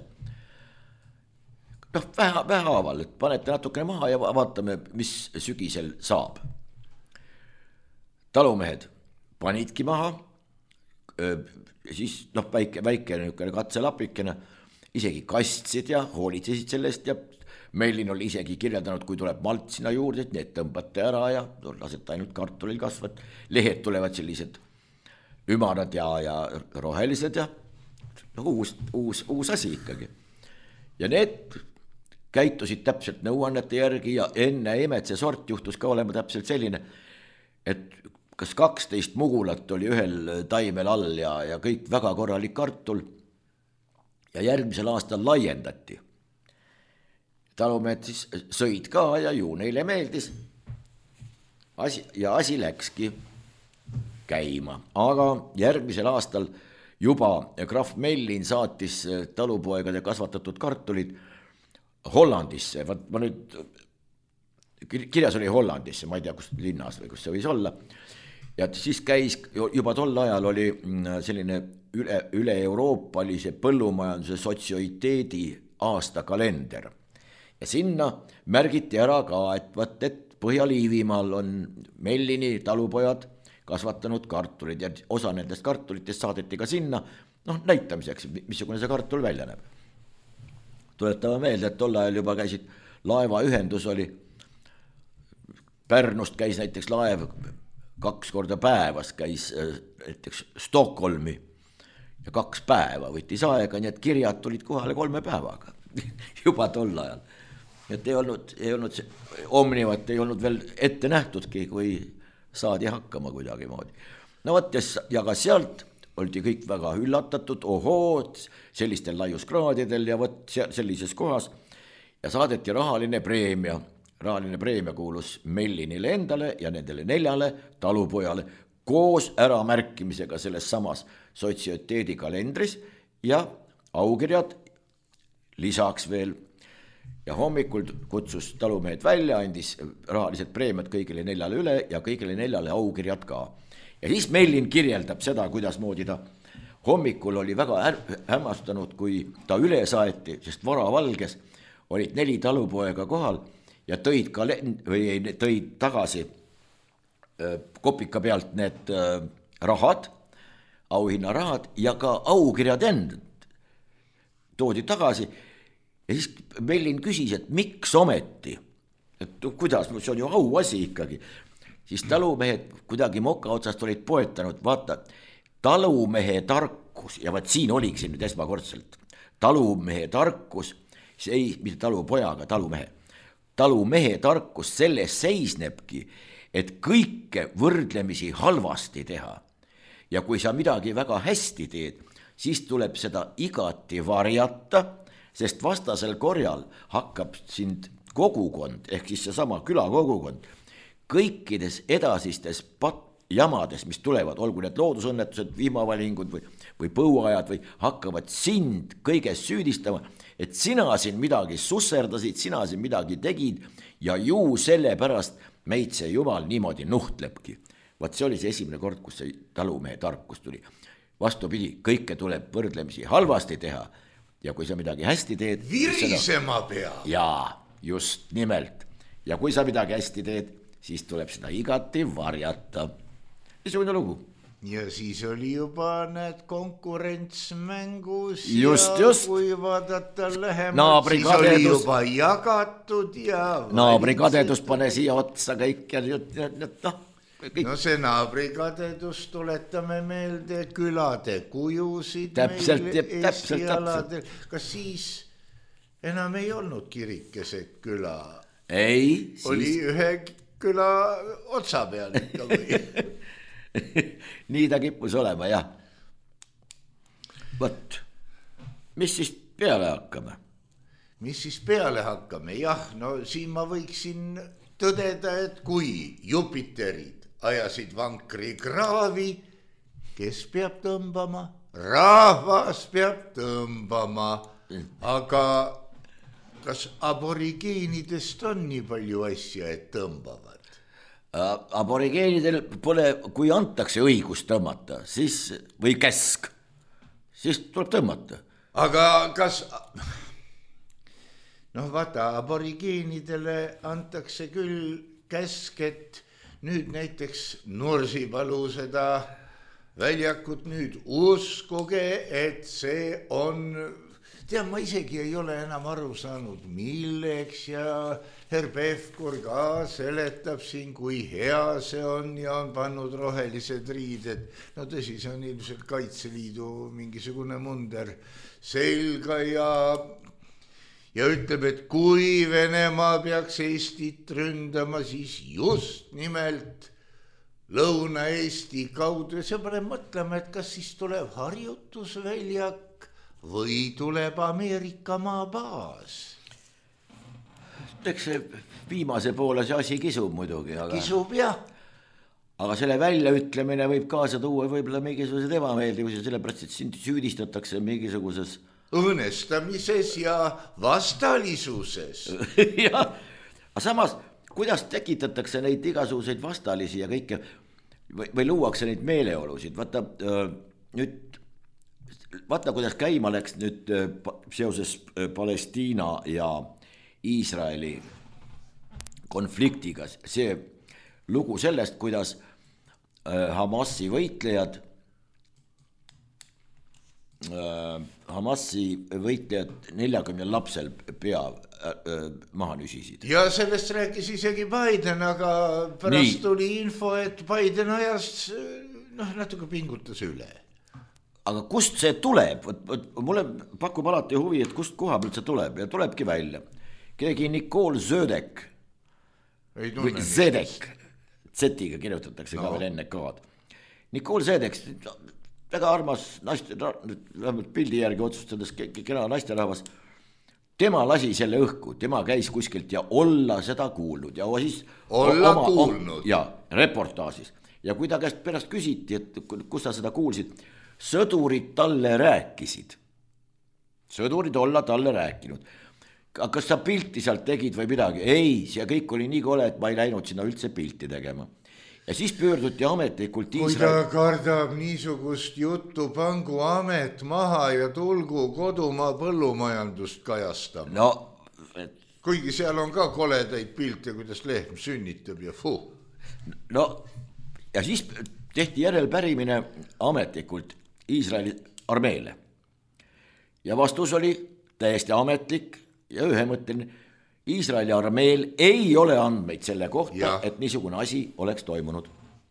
Noh, vähe, vähe haaval, et panete natukene maha ja vaatame, mis sügisel saab. Talumehed panidki maha, siis noh, väike, väike katselapikene, isegi kastsid ja hoolitsesid sellest ja Mellin oli isegi kirjeldanud, kui tuleb malt sinna juurde, et need tõmbate ära ja lasete ainult kartulil kasvad. Lehed tulevad sellised ümarad ja, ja rohelised ja no, uus, uus, uus asi ikkagi. Ja need käitusid täpselt nõuannete järgi ja enne imet see sort juhtus ka olema täpselt selline, et kas kaksteist mugulat oli ühel taimel all ja, ja kõik väga korralik kartul ja järgmisel aastal laiendati. Talumehed siis sõid ka ja ju neile meeldis asi, ja asi läkski käima. Aga järgmisel aastal juba Graf Mellin saatis talupoegade kasvatatud kartulid Hollandisse. Vaat ma nüüd, kirjas oli Hollandisse, ma ei tea, kus linnas või kus see võis olla. Ja siis käis, juba tol ajal oli selline üle, üle euroopalise põllumajanduse sotsioiteedi aastakalender. Ja sinna märgiti ära ka, et, võt, et Põhja-Liivimaal on Mellini talupojad kasvatanud kartulid ja osa nendest kartulitest saadeti ka sinna noh, näitamiseks, missugune see kartul välja näeb. Tuletame meelde, et tol ajal juba käisid laevaühendus oli, Pärnust käis näiteks laev kaks korda päevas, käis näiteks Stockholmi ja kaks päeva võttis aega, nii et kirjad tulid kohale kolme päevaga juba tol ajal. Et ei olnud, ei olnud see, omnivat ei olnud veel ette nähtudki, kui saadi hakkama kuidagi moodi. No võt, ja ka sealt oldi kõik väga üllatatud, ohoo, sellistel laiuskraadidel ja võt sellises kohas ja saadeti rahaline preemia. Rahaline preemia kuulus Mellinile endale ja nendele neljale talupojale koos äramärkimisega selles samas sotsioiteedi kalendris ja aukirjad lisaks veel. Ja hommikul kutsus talumehed välja, andis rahalised preemiad kõigile neljale üle ja kõigile neljale aukirjad ka. Ja siis Mellin kirjeldab seda, kuidas moodi ta hommikul oli väga hämmastanud, kui ta üle saeti, sest vara valges olid neli talupoega kohal ja tõid, kalend- või tõid tagasi kopika pealt need rahad, auhinnarahad ja ka aukirjad end toodi tagasi. Ja siis Mellin küsis, et miks ometi, et kuidas, see on ju auasi ikkagi. Siis talumehed kuidagi moka otsast olid poetanud, vaata, talumehe tarkus, ja vaat siin oliksin nüüd esmakordselt, talumehe tarkus, see ei, mitte talupojaga, talumehe, talumehe tarkus selles seisnebki, et kõike võrdlemisi halvasti teha. Ja kui sa midagi väga hästi teed, siis tuleb seda igati varjata, sest vastasel korjal hakkab sind kogukond, ehk siis seesama külakogukond, kõikides edasistes pat- jamades, mis tulevad, olgu need loodusõnnetused, vihmavalingud või, või põuajad või hakkavad sind kõiges süüdistama, et sina siin midagi susserdasid, sina siin midagi tegid ja ju sellepärast meid see Jumal niimoodi nuhtlebki. Vaat see oli see esimene kord, kus see talumehe tarkus tuli. vastupidi, kõike tuleb võrdlemisi halvasti teha ja kui sa midagi hästi teed. Virisema peab. Jaa, just nimelt. Ja kui sa midagi hästi teed, siis tuleb seda igati varjata. Niisugune lugu. Ja siis oli juba need konkurents mängus just, ja just. kui vaadata lähemalt, Naabri siis kadedus, oli juba jagatud ja naabri kadedus pane siia otsa kõik ja noh. Kõik. No see naabri kadedus, tuletame meelde külade kujusid täpselt, meil Eesti täpselt, aladel. Kas siis enam ei olnud Kirikese küla? Ei. Siis... Oli ühe küla otsa peal ikka või? Nii ta kippus olema, jah. Võt, mis siis peale hakkame? Mis siis peale hakkame? Jah, no siin ma võiksin tõdeda, et kui Jupiterid ajasid vankri kraavi, kes peab tõmbama? Rahvas peab tõmbama. Aga kas aborigeenidest on nii palju asja, et tõmbavad? Aborigeenidel pole, kui antakse õigus tõmmata, siis, või käsk, siis tuleb tõmmata. Aga kas... Noh, vaata, aborigeenidele antakse küll käsk, et nüüd näiteks Nursipalu seda väljakut nüüd uskuge, et see on... Tead, ma isegi ei ole enam aru saanud, milleks ja Herr Pevkur ka seletab siin, kui hea see on ja on pannud rohelised riided. No tõsi, see on ilmselt Kaitseliidu mingisugune munder selga ja... Ja ütleb, et kui Venemaa peaks Eestit ründama, siis just nimelt Lõuna-Eesti kaudu. Ja see paneb mõtlema, et kas siis tuleb harjutusväljak või tuleb Ameerika maabaas. Eks see viimase poole see asi kisub muidugi. Aga... Kisub, jah. Aga selle väljaütlemine võib kaasa tuua võib-olla mingisugused ebameeldivused, sellepärast, et sind süüdistatakse mingisuguses... õõnestamises ja vastalisuses. Jah, aga samas, kuidas tekitatakse neid igasuguseid vastalisi ja kõike või, või luuakse neid meeleolusid? Vaata, nüüd, vaata, kuidas käima läks nüüd seoses Palestiina ja Iisraeli konfliktiga. See lugu sellest, kuidas Hamasi võitlejad Hamasi võitlejad neljakümnel lapsel pea maha nüsisid. Ja sellest rääkis isegi Biden, aga pärast Nii. tuli info, et Biden ajas noh, natuke pingutas üle. Aga kust see tuleb? Mulle pakub alati huvi, et kust koha pealt see tuleb ja tulebki välja. Keegi Nicole Zedek või Zedek, Z-iga kirjutatakse no. Ka veel enne kaad. Nicole Zedek, väga armas naiste, pildi järgi otsustades kena naisterahvas, tema lasi selle õhku, tema käis kuskilt ja olla seda kuulnud ja siis olla oma, kuulnud ja reportaažis ja kui ta käest pärast küsiti, et kus sa seda kuulsid, sõdurid talle rääkisid, sõdurid olla talle rääkinud, kas sa pilti sealt tegid või midagi, ei, see kõik oli nii kole, et ma ei läinud sinna üldse pilti tegema. Ja siis pöörduti ametlikult Kui Iisrael... ta kardab niisugust juttu, pangu amet maha ja tulgu kodumaa põllumajandust kajastama. No, et... Kuigi seal on ka koledaid pilte, kuidas lehm sünnitab ja fuh. No, ja siis tehti järelpärimine ametlikult Iisraeli armeele. Ja vastus oli täiesti ametlik ja ühemõtteline. Iisraeli armeel ei ole andmeid selle kohta, ja. Et niisugune asi oleks toimunud.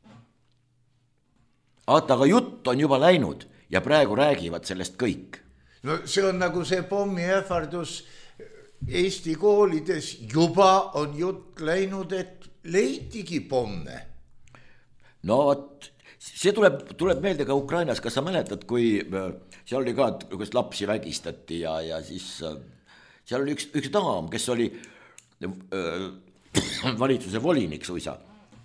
Aata, aga jutt on juba läinud ja praegu räägivad sellest kõik. No see on nagu see pommi ähvardus Eesti koolides, juba on jutt läinud, et leitigi pomme. No võt, see tuleb, tuleb meelde ka Ukrainas, kas sa mäletad, kui seal oli ka, kus lapsi vägistati ja, ja siis... Seal oli üks, üks daam, kes oli öö, valitsuse volinik suisa.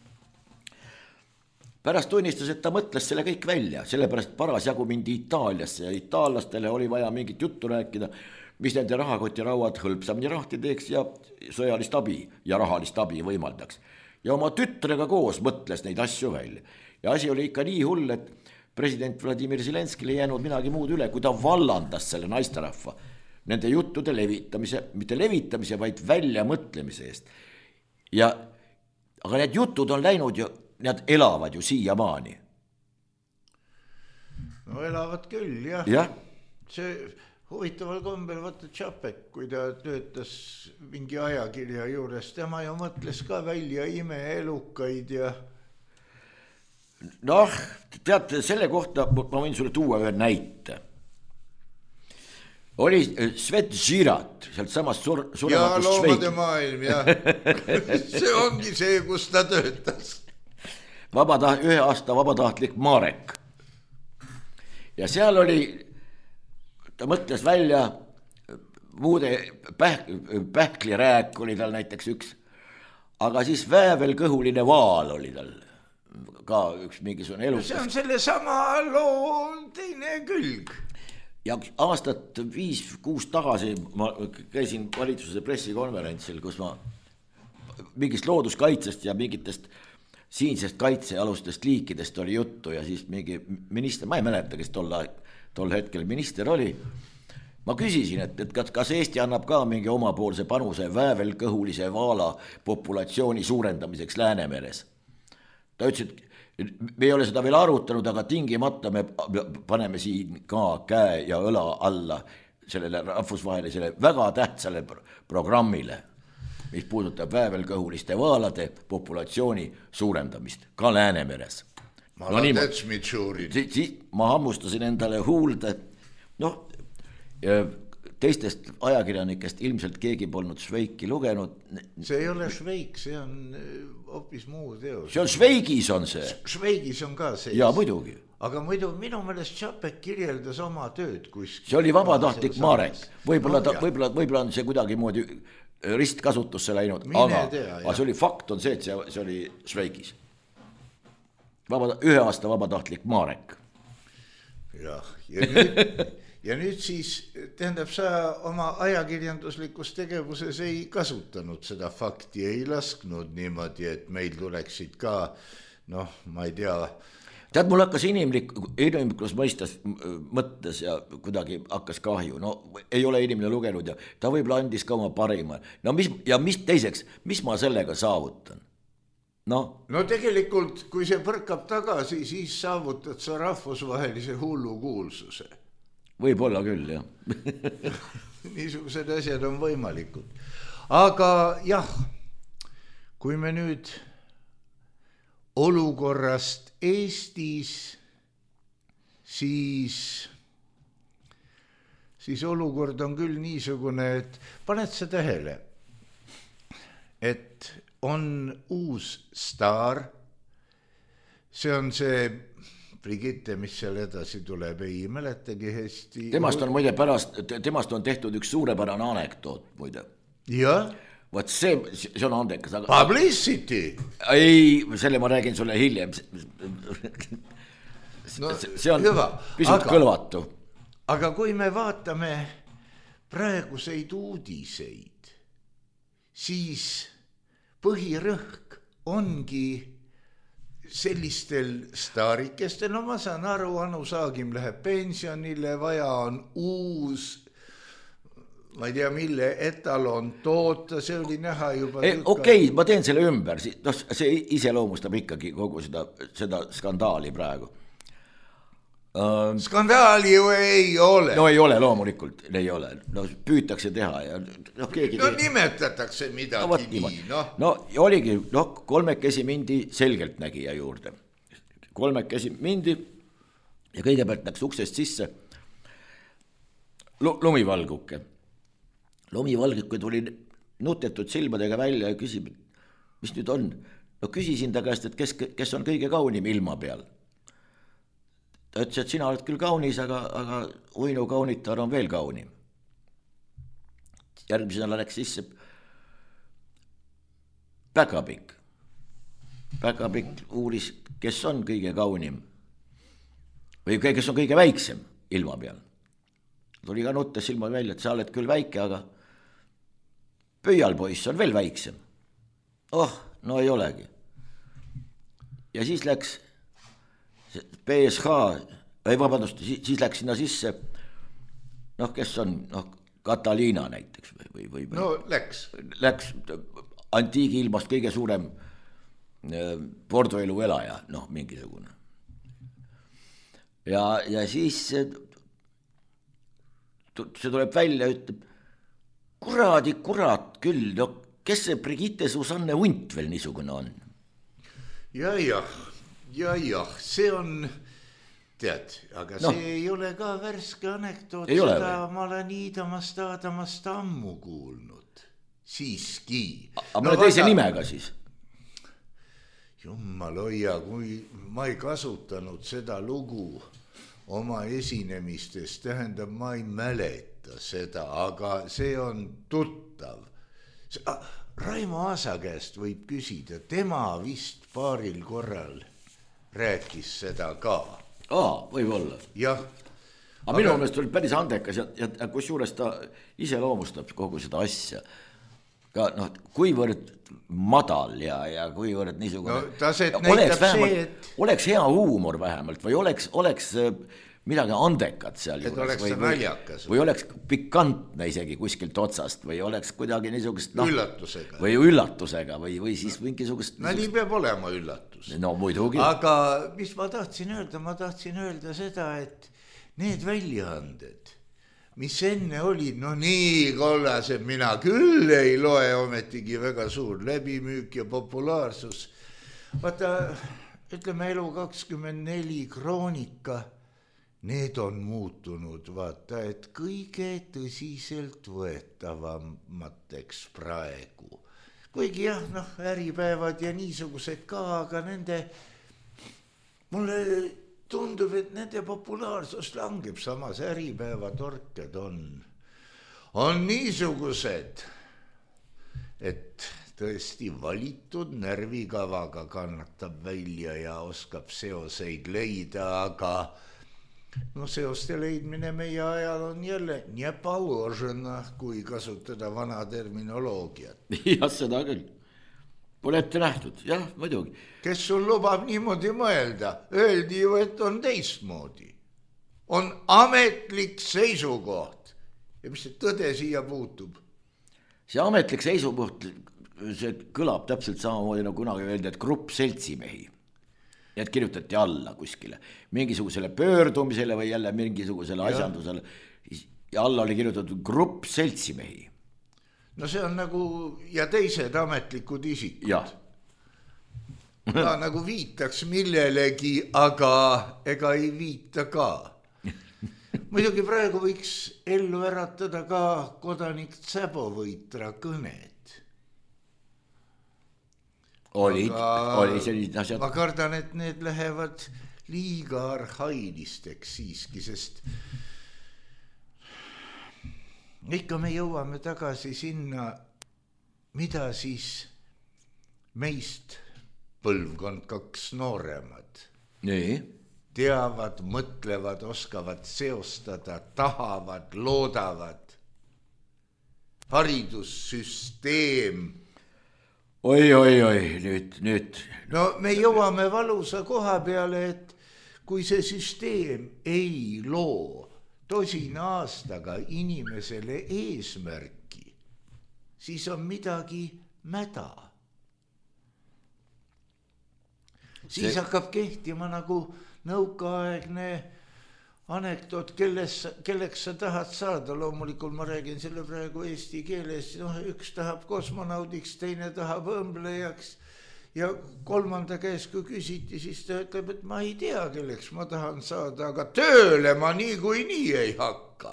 Pärast tunnistas, et ta mõtles selle kõik välja, sellepärast paras jagu mindi Itaaliasse ja itaallastele oli vaja mingit juttu rääkida, mis nende rahakotirauad hõlpsamini rahti teeks ja sõjalist abi ja rahalist abi võimaldaks. Ja oma tütrega koos mõtles neid asju välja. Ja asi oli ikka nii hull, et president Vladimir Zelenskil ei jäänud midagi muud üle, kui ta vallandas selle naisterahva nende juttude levitamise, mitte levitamise, vaid väljamõtlemise eest. Ja, aga need jutud on läinud ju, nad elavad ju siiamaani. No elavad küll, jah. jah. See huvitaval kombel, vaata Čapek, kui ta töötas mingi ajakirja juures, tema ju mõtles ka välja imeelukaid ja... Noh, teate, selle kohta ma võin sulle tuua ühe näite. Oli Svet Žirat, sealt samast sur, surematust ja Šveiki. loomade maailm, jah. See ongi see, kus ta töötas. Vabataht, ühe aasta vabatahtlik Marek. Ja seal oli, ta mõtles välja muude päh, pähklirääk oli tal näiteks üks, aga siis väävelkõhuline vaal oli tal ka üks mingisugune elu. See on selle sama loo teine külg. Ja aastat viis, kuus tagasi ma käisin valitsuse pressikonverentsil, kus ma mingist looduskaitsest ja mingitest siinsest kaitsealustest liikidest oli juttu ja siis mingi minister, ma ei mäleta, kes tol, tol hetkel minister oli. Ma küsisin, et, et kas, kas Eesti annab ka mingi omapoolse panuse väävelkõhulise vaala populatsiooni suurendamiseks Läänemeres. Ta ütles, et me ei ole seda veel arutanud, aga tingimata me paneme siin ka käe ja õla alla sellele rahvusvahelisele väga tähtsale programmile, mis puudutab väävelkõhuliste vaalade populatsiooni suurendamist ka Läänemeres. Ma no, niimoodi, si, si, ma hammustasin endale huulde, noh, teistest ajakirjanikest ilmselt keegi polnud Šveiki lugenud. See ei ole Šveik, see on hoopis muu teos. See on Šveigis on see. Šveigis on ka see. Jaa, muidugi. Aga muidu minu meelest Čapek kirjeldas oma tööd kuskil. See oli vabatahtlik Marek. Võib-olla, ta, võib-olla, võib-olla on see kuidagi moodi ristkasutusse läinud, aga, tea, aga see oli fakt on see, et see, see oli Šveigis. Vabata, ühe aasta vabatahtlik Marek. Jah, ja nüüd... Ja nüüd siis, tähendab, sa oma ajakirjanduslikus tegevuses ei kasutanud seda fakti, ei lasknud niimoodi, et meil tuleksid ka, noh, ma ei tea. Tead, mul hakkas inimlik, inimlikus mõistes mõttes ja kuidagi hakkas kahju. No ei ole inimene lugenud ja ta võib-olla andis ka oma parima. No mis, ja mis teiseks, mis ma sellega saavutan? No. no tegelikult, kui see põrkab tagasi, siis saavutad sa rahvusvahelise hullu kuulsuse. Võib-olla küll, jah. Niisugused asjad on võimalikud. Aga jah, kui me nüüd olukorrast Eestis, siis, siis olukord on küll niisugune, et paned sa tähele, et on uus staar, see on see... Brigitte, mis seal edasi tuleb, ei mäletagi hästi. Temast on muide pärast, temast on tehtud üks suurepärane anekdoot, muide. Jah. Vaat see, see on andekas. Aga... Publicity. Ei, selle ma räägin sulle hiljem. No, see on hüva. Pisut aga, kõlvatu. Aga kui me vaatame praeguseid uudiseid, siis põhirõhk ongi sellistel staarikestel, no ma saan aru, Anu Saagim läheb pensionile, vaja on uus, ma ei tea, mille etalon toota, see oli näha juba... Okei, okay, ma teen selle ümber, see iseloomustab ikkagi kogu seda, seda skandaali praegu. Skandaali ju ei ole. No ei ole, loomulikult ei ole. No püütakse teha ja no, keegi... No nimetatakse midagi no, nii, nii, noh. No oligi, noh, kolmekesi mindi selgelt nägija juurde. Kolmekesi mindi ja kõigepealt läks uksest sisse lumivalguke. Lumivalguke tuli nutetud silmadega välja ja küsib, mis nüüd on? No küsisin ta käest, et kes, kes on kõige kaunim ilma peal. Ta ütles, et sina oled küll kaunis, aga, aga Uinu kaunitar on veel kaunim. Järgmisena läks sisse Päkapikk. Päkapikk uuris, kes on kõige kaunim või kes on kõige väiksem ilma peal. Tuli ka nuttes silma välja, et sa oled küll väike, aga pöialpoiss on veel väiksem. Oh, no ei olegi. Ja siis läks B S H, ei vabandust, siis, siis läks sinna sisse, noh, kes on, noh, Kataliina näiteks või, või, või, või no läks. Läks antiigi-ilmast kõige suurem porduelu elaja, noh, mingisugune. Ja, ja siis see, see tuleb välja, ütleb, kuradi, kurat küll, no kes see Brigitte Susanne Unt veel niisugune on? Ja, jah, ja, jah, see on, tead, aga no. See ei ole ka värske anekdoot, seda või? Ma olen Iidamast Aadamast ammu kuulnud, siiski. Aga mõne no, teise vaata... nimega siis? Jummal hoia, kui ma ei kasutanud seda lugu oma esinemistes, tähendab, ma ei mäleta seda, aga see on tuttav. Raimo Aasa käest võib küsida, tema vist paaril korral rääkis seda ka. Aa, võib olla. Jah. Aga minu meelest oli päris andekas ja, ja kus juures ta ise loomustab kogu seda asja. Ka, noh, kuivõrd madal ja, ja kuivõrd niisugune no, taset oleks, vähemalt, see, et... oleks hea huumor vähemalt või oleks, oleks midagi andekat seal et juures või, või, või oleks pikantne isegi kuskilt otsast või oleks kuidagi niisugust no, üllatusega või üllatusega või, või siis mingisugust no nii peab olema üllatus. No muidugi. Aga mis ma tahtsin öelda, ma tahtsin öelda seda, et need väljaanded mis enne olid, no nii kollased, mina küll ei loe ometigi väga suur läbimüük ja populaarsus. Vaata, ütleme elu kakskümmend neli kroonika, need on muutunud, vaata, et kõige tõsiselt võetavamateks praegu. Kuigi jah, noh, äripäevad ja niisugused ka, aga nende, mulle tundub, et nende populaarsus langeb, samas äripäeva torked on, on niisugused, et tõesti valitud närvikavaga kannatab välja ja oskab seoseid leida, aga no seoste leidmine meie ajal on jälle nepoложено, kui kasutada vana terminoloogiat. Jah, seda küll. Pole ette nähtud, jah, muidugi. Kes sul lubab niimoodi mõelda? Öeldi ju, et on teistmoodi. On ametlik seisukoht. Ja mis see tõde siia puutub? See ametlik seisukoht, see kõlab täpselt samamoodi, no kunagi öeldi, et grupp seltsimehi. Need kirjutati alla kuskile. Mingisugusele pöördumisele või jälle mingisugusele ja. Asjandusele. Ja alla oli kirjutatud grupp seltsimehi. No see on nagu, ja teised ametlikud isikud. Jah. Ta nagu viitaks millelegi, aga ega ei viita ka. Muidugi praegu võiks ellu äratada ka kodanik Tsäbovõitra kõned. Olid, oli sellised asjad. Ma kardan, et need lähevad liiga arhailisteks siiski, sest ikka me jõuame tagasi sinna, mida siis meist põlvkond kaks nooremad nii. Teavad, mõtlevad, oskavad seostada, tahavad, loodavad. Haridussüsteem. Oi, oi, oi, nüüd, nüüd. No me jõuame valusa koha peale, et kui see süsteem ei loo tosina aastaga inimesele eesmärki, siis on midagi mäda. Siis see... hakkab kehtima nagu nõukaaegne anekdoot, kelles, kelleks sa tahad saada. Loomulikult ma räägin selle praegu eesti keeles. No, üks tahab kosmonaudiks, teine tahab õmblejaks. Ja kolmanda käes, kui küsiti, siis ta ütleb, et ma ei tea, kelleks ma tahan saada, aga tööle ma nii kui nii ei hakka.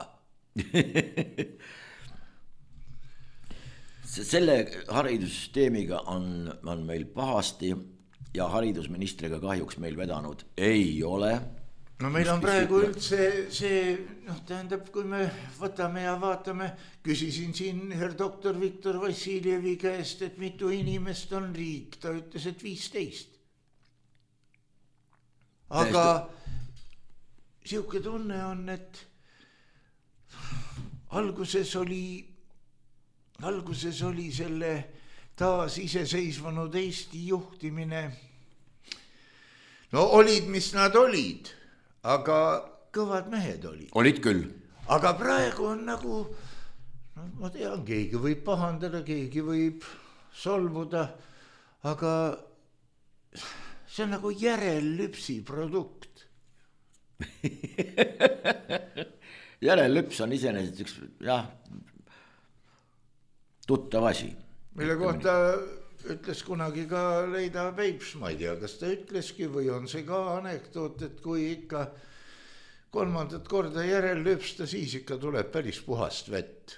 Selle haridussüsteemiga on, on meil pahasti ja haridusministriga kahjuks meil vedanud ei ole. No meil on praegu üldse see, noh tähendab, kui me võtame ja vaatame, küsisin siin herr doktor Viktor Vassiljevi käest, et mitu inimest on riik, ta ütles, et viisteist. Aga siuke tunne on, et alguses oli, alguses oli selle taas iseseisvanud Eesti juhtimine no olid, mis nad olid, aga kõvad mehed olid. Olid küll. Aga praegu on nagu, no ma tean, keegi võib pahandada, keegi võib solvuda, aga see on nagu järellüpsi produkt. Järellüps on iseenesest üks, jah, tuttav asi. Mille kohta ütles kunagi ka Leida Peips, ma ei tea, kas ta ütleski või on see ka anekdoot, et kui ikka kolmandat korda järellüpsta, siis ikka tuleb päris puhast vett.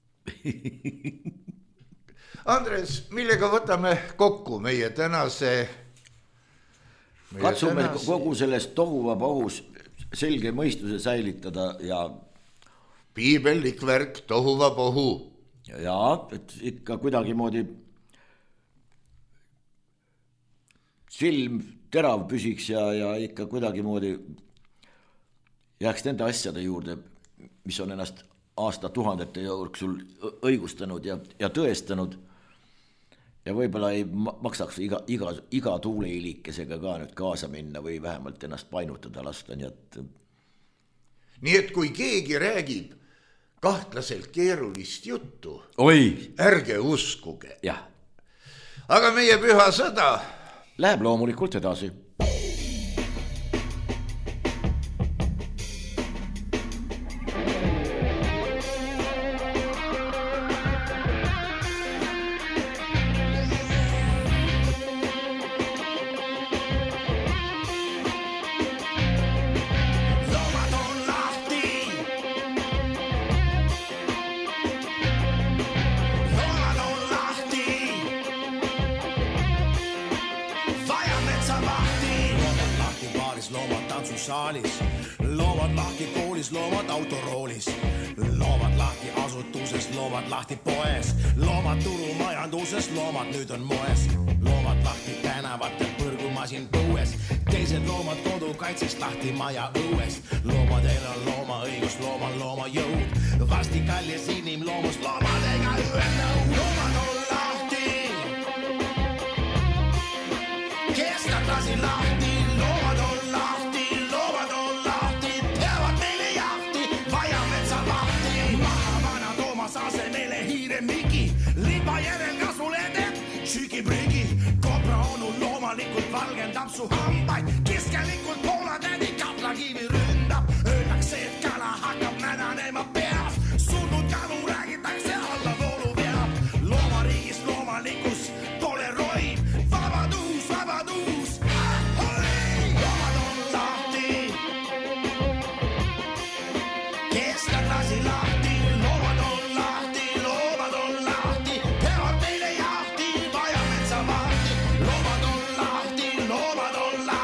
Andres, millega võtame kokku meie tänase... Meie Katsume tänase... kogu sellest tohuvaba ohus selge mõistuse säilitada ja... Piibellik värk, tohuvaba ohu. Ja, et ikka kuidagi moodi silm terav püsiks ja, ja ikka kuidagi moodi jääks nende asjade juurde, mis on ennast aasta tuhandete jooksul õigustanud ja, ja tõestanud. Ja võib-olla ei maksaks iga, iga, iga tuuleilikesega ka nüüd kaasa minna või vähemalt ennast painutada lasta. Nii et, nii et kui keegi räägib kahtlaselt keerulist juttu, oi, ärge uskuge. Jah. Aga meie püha sõda läheb loomulikult edasi. saalis, loomad lahti koolis, loomad autoroolis, loomad lahti asutuses, loomad lahti poes, loomad turumajanduses, loomad nüüd on moes, loomad lahti tänavatel, põrgumasin põues, teised loomad kodukaitsest lahti maja õues, loomadel on loomaõigus, loomal looma jõud, varsti kallis inimloomus, loomadega ühendau, loomad on lahti, kes tagasi lahti, loomad on lahti, loomad on lahti, peavad meile jahti, vajametsa lahti, maha vana Toomas asemele hiire migi, liba järel kasuleded, tšüki-prügi, kobra onu loomalikult valgendab su hambaid, keskelikult poolatädi kaplakivi ründab, öeldakse, et kala hakkab mädanema peas, surnud kalu räägitakse alla voolu veab, loomariigis loomalikkus pole roib, vabadus, vabadus, loomad on lahti, kes tagasi lahti, loomad on lahti, loomad on lahti, peavad meile jahti, vajametsa vahti, loomad on lahti, loomad on lahti.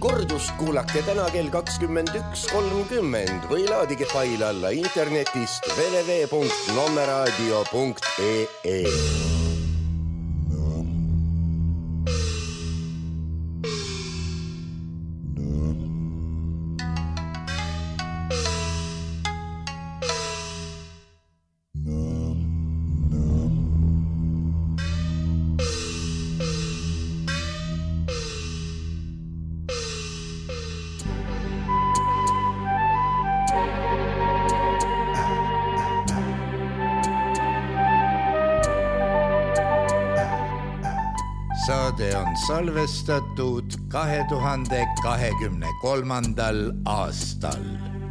Kordust kuulake täna kell kakskümmend üks kolmkümmend või laadige fail alla internetist w w w punkt nommeraadio punkt e e. Saade on salvestatud kahe tuhande kahekümne kolmandal aastal.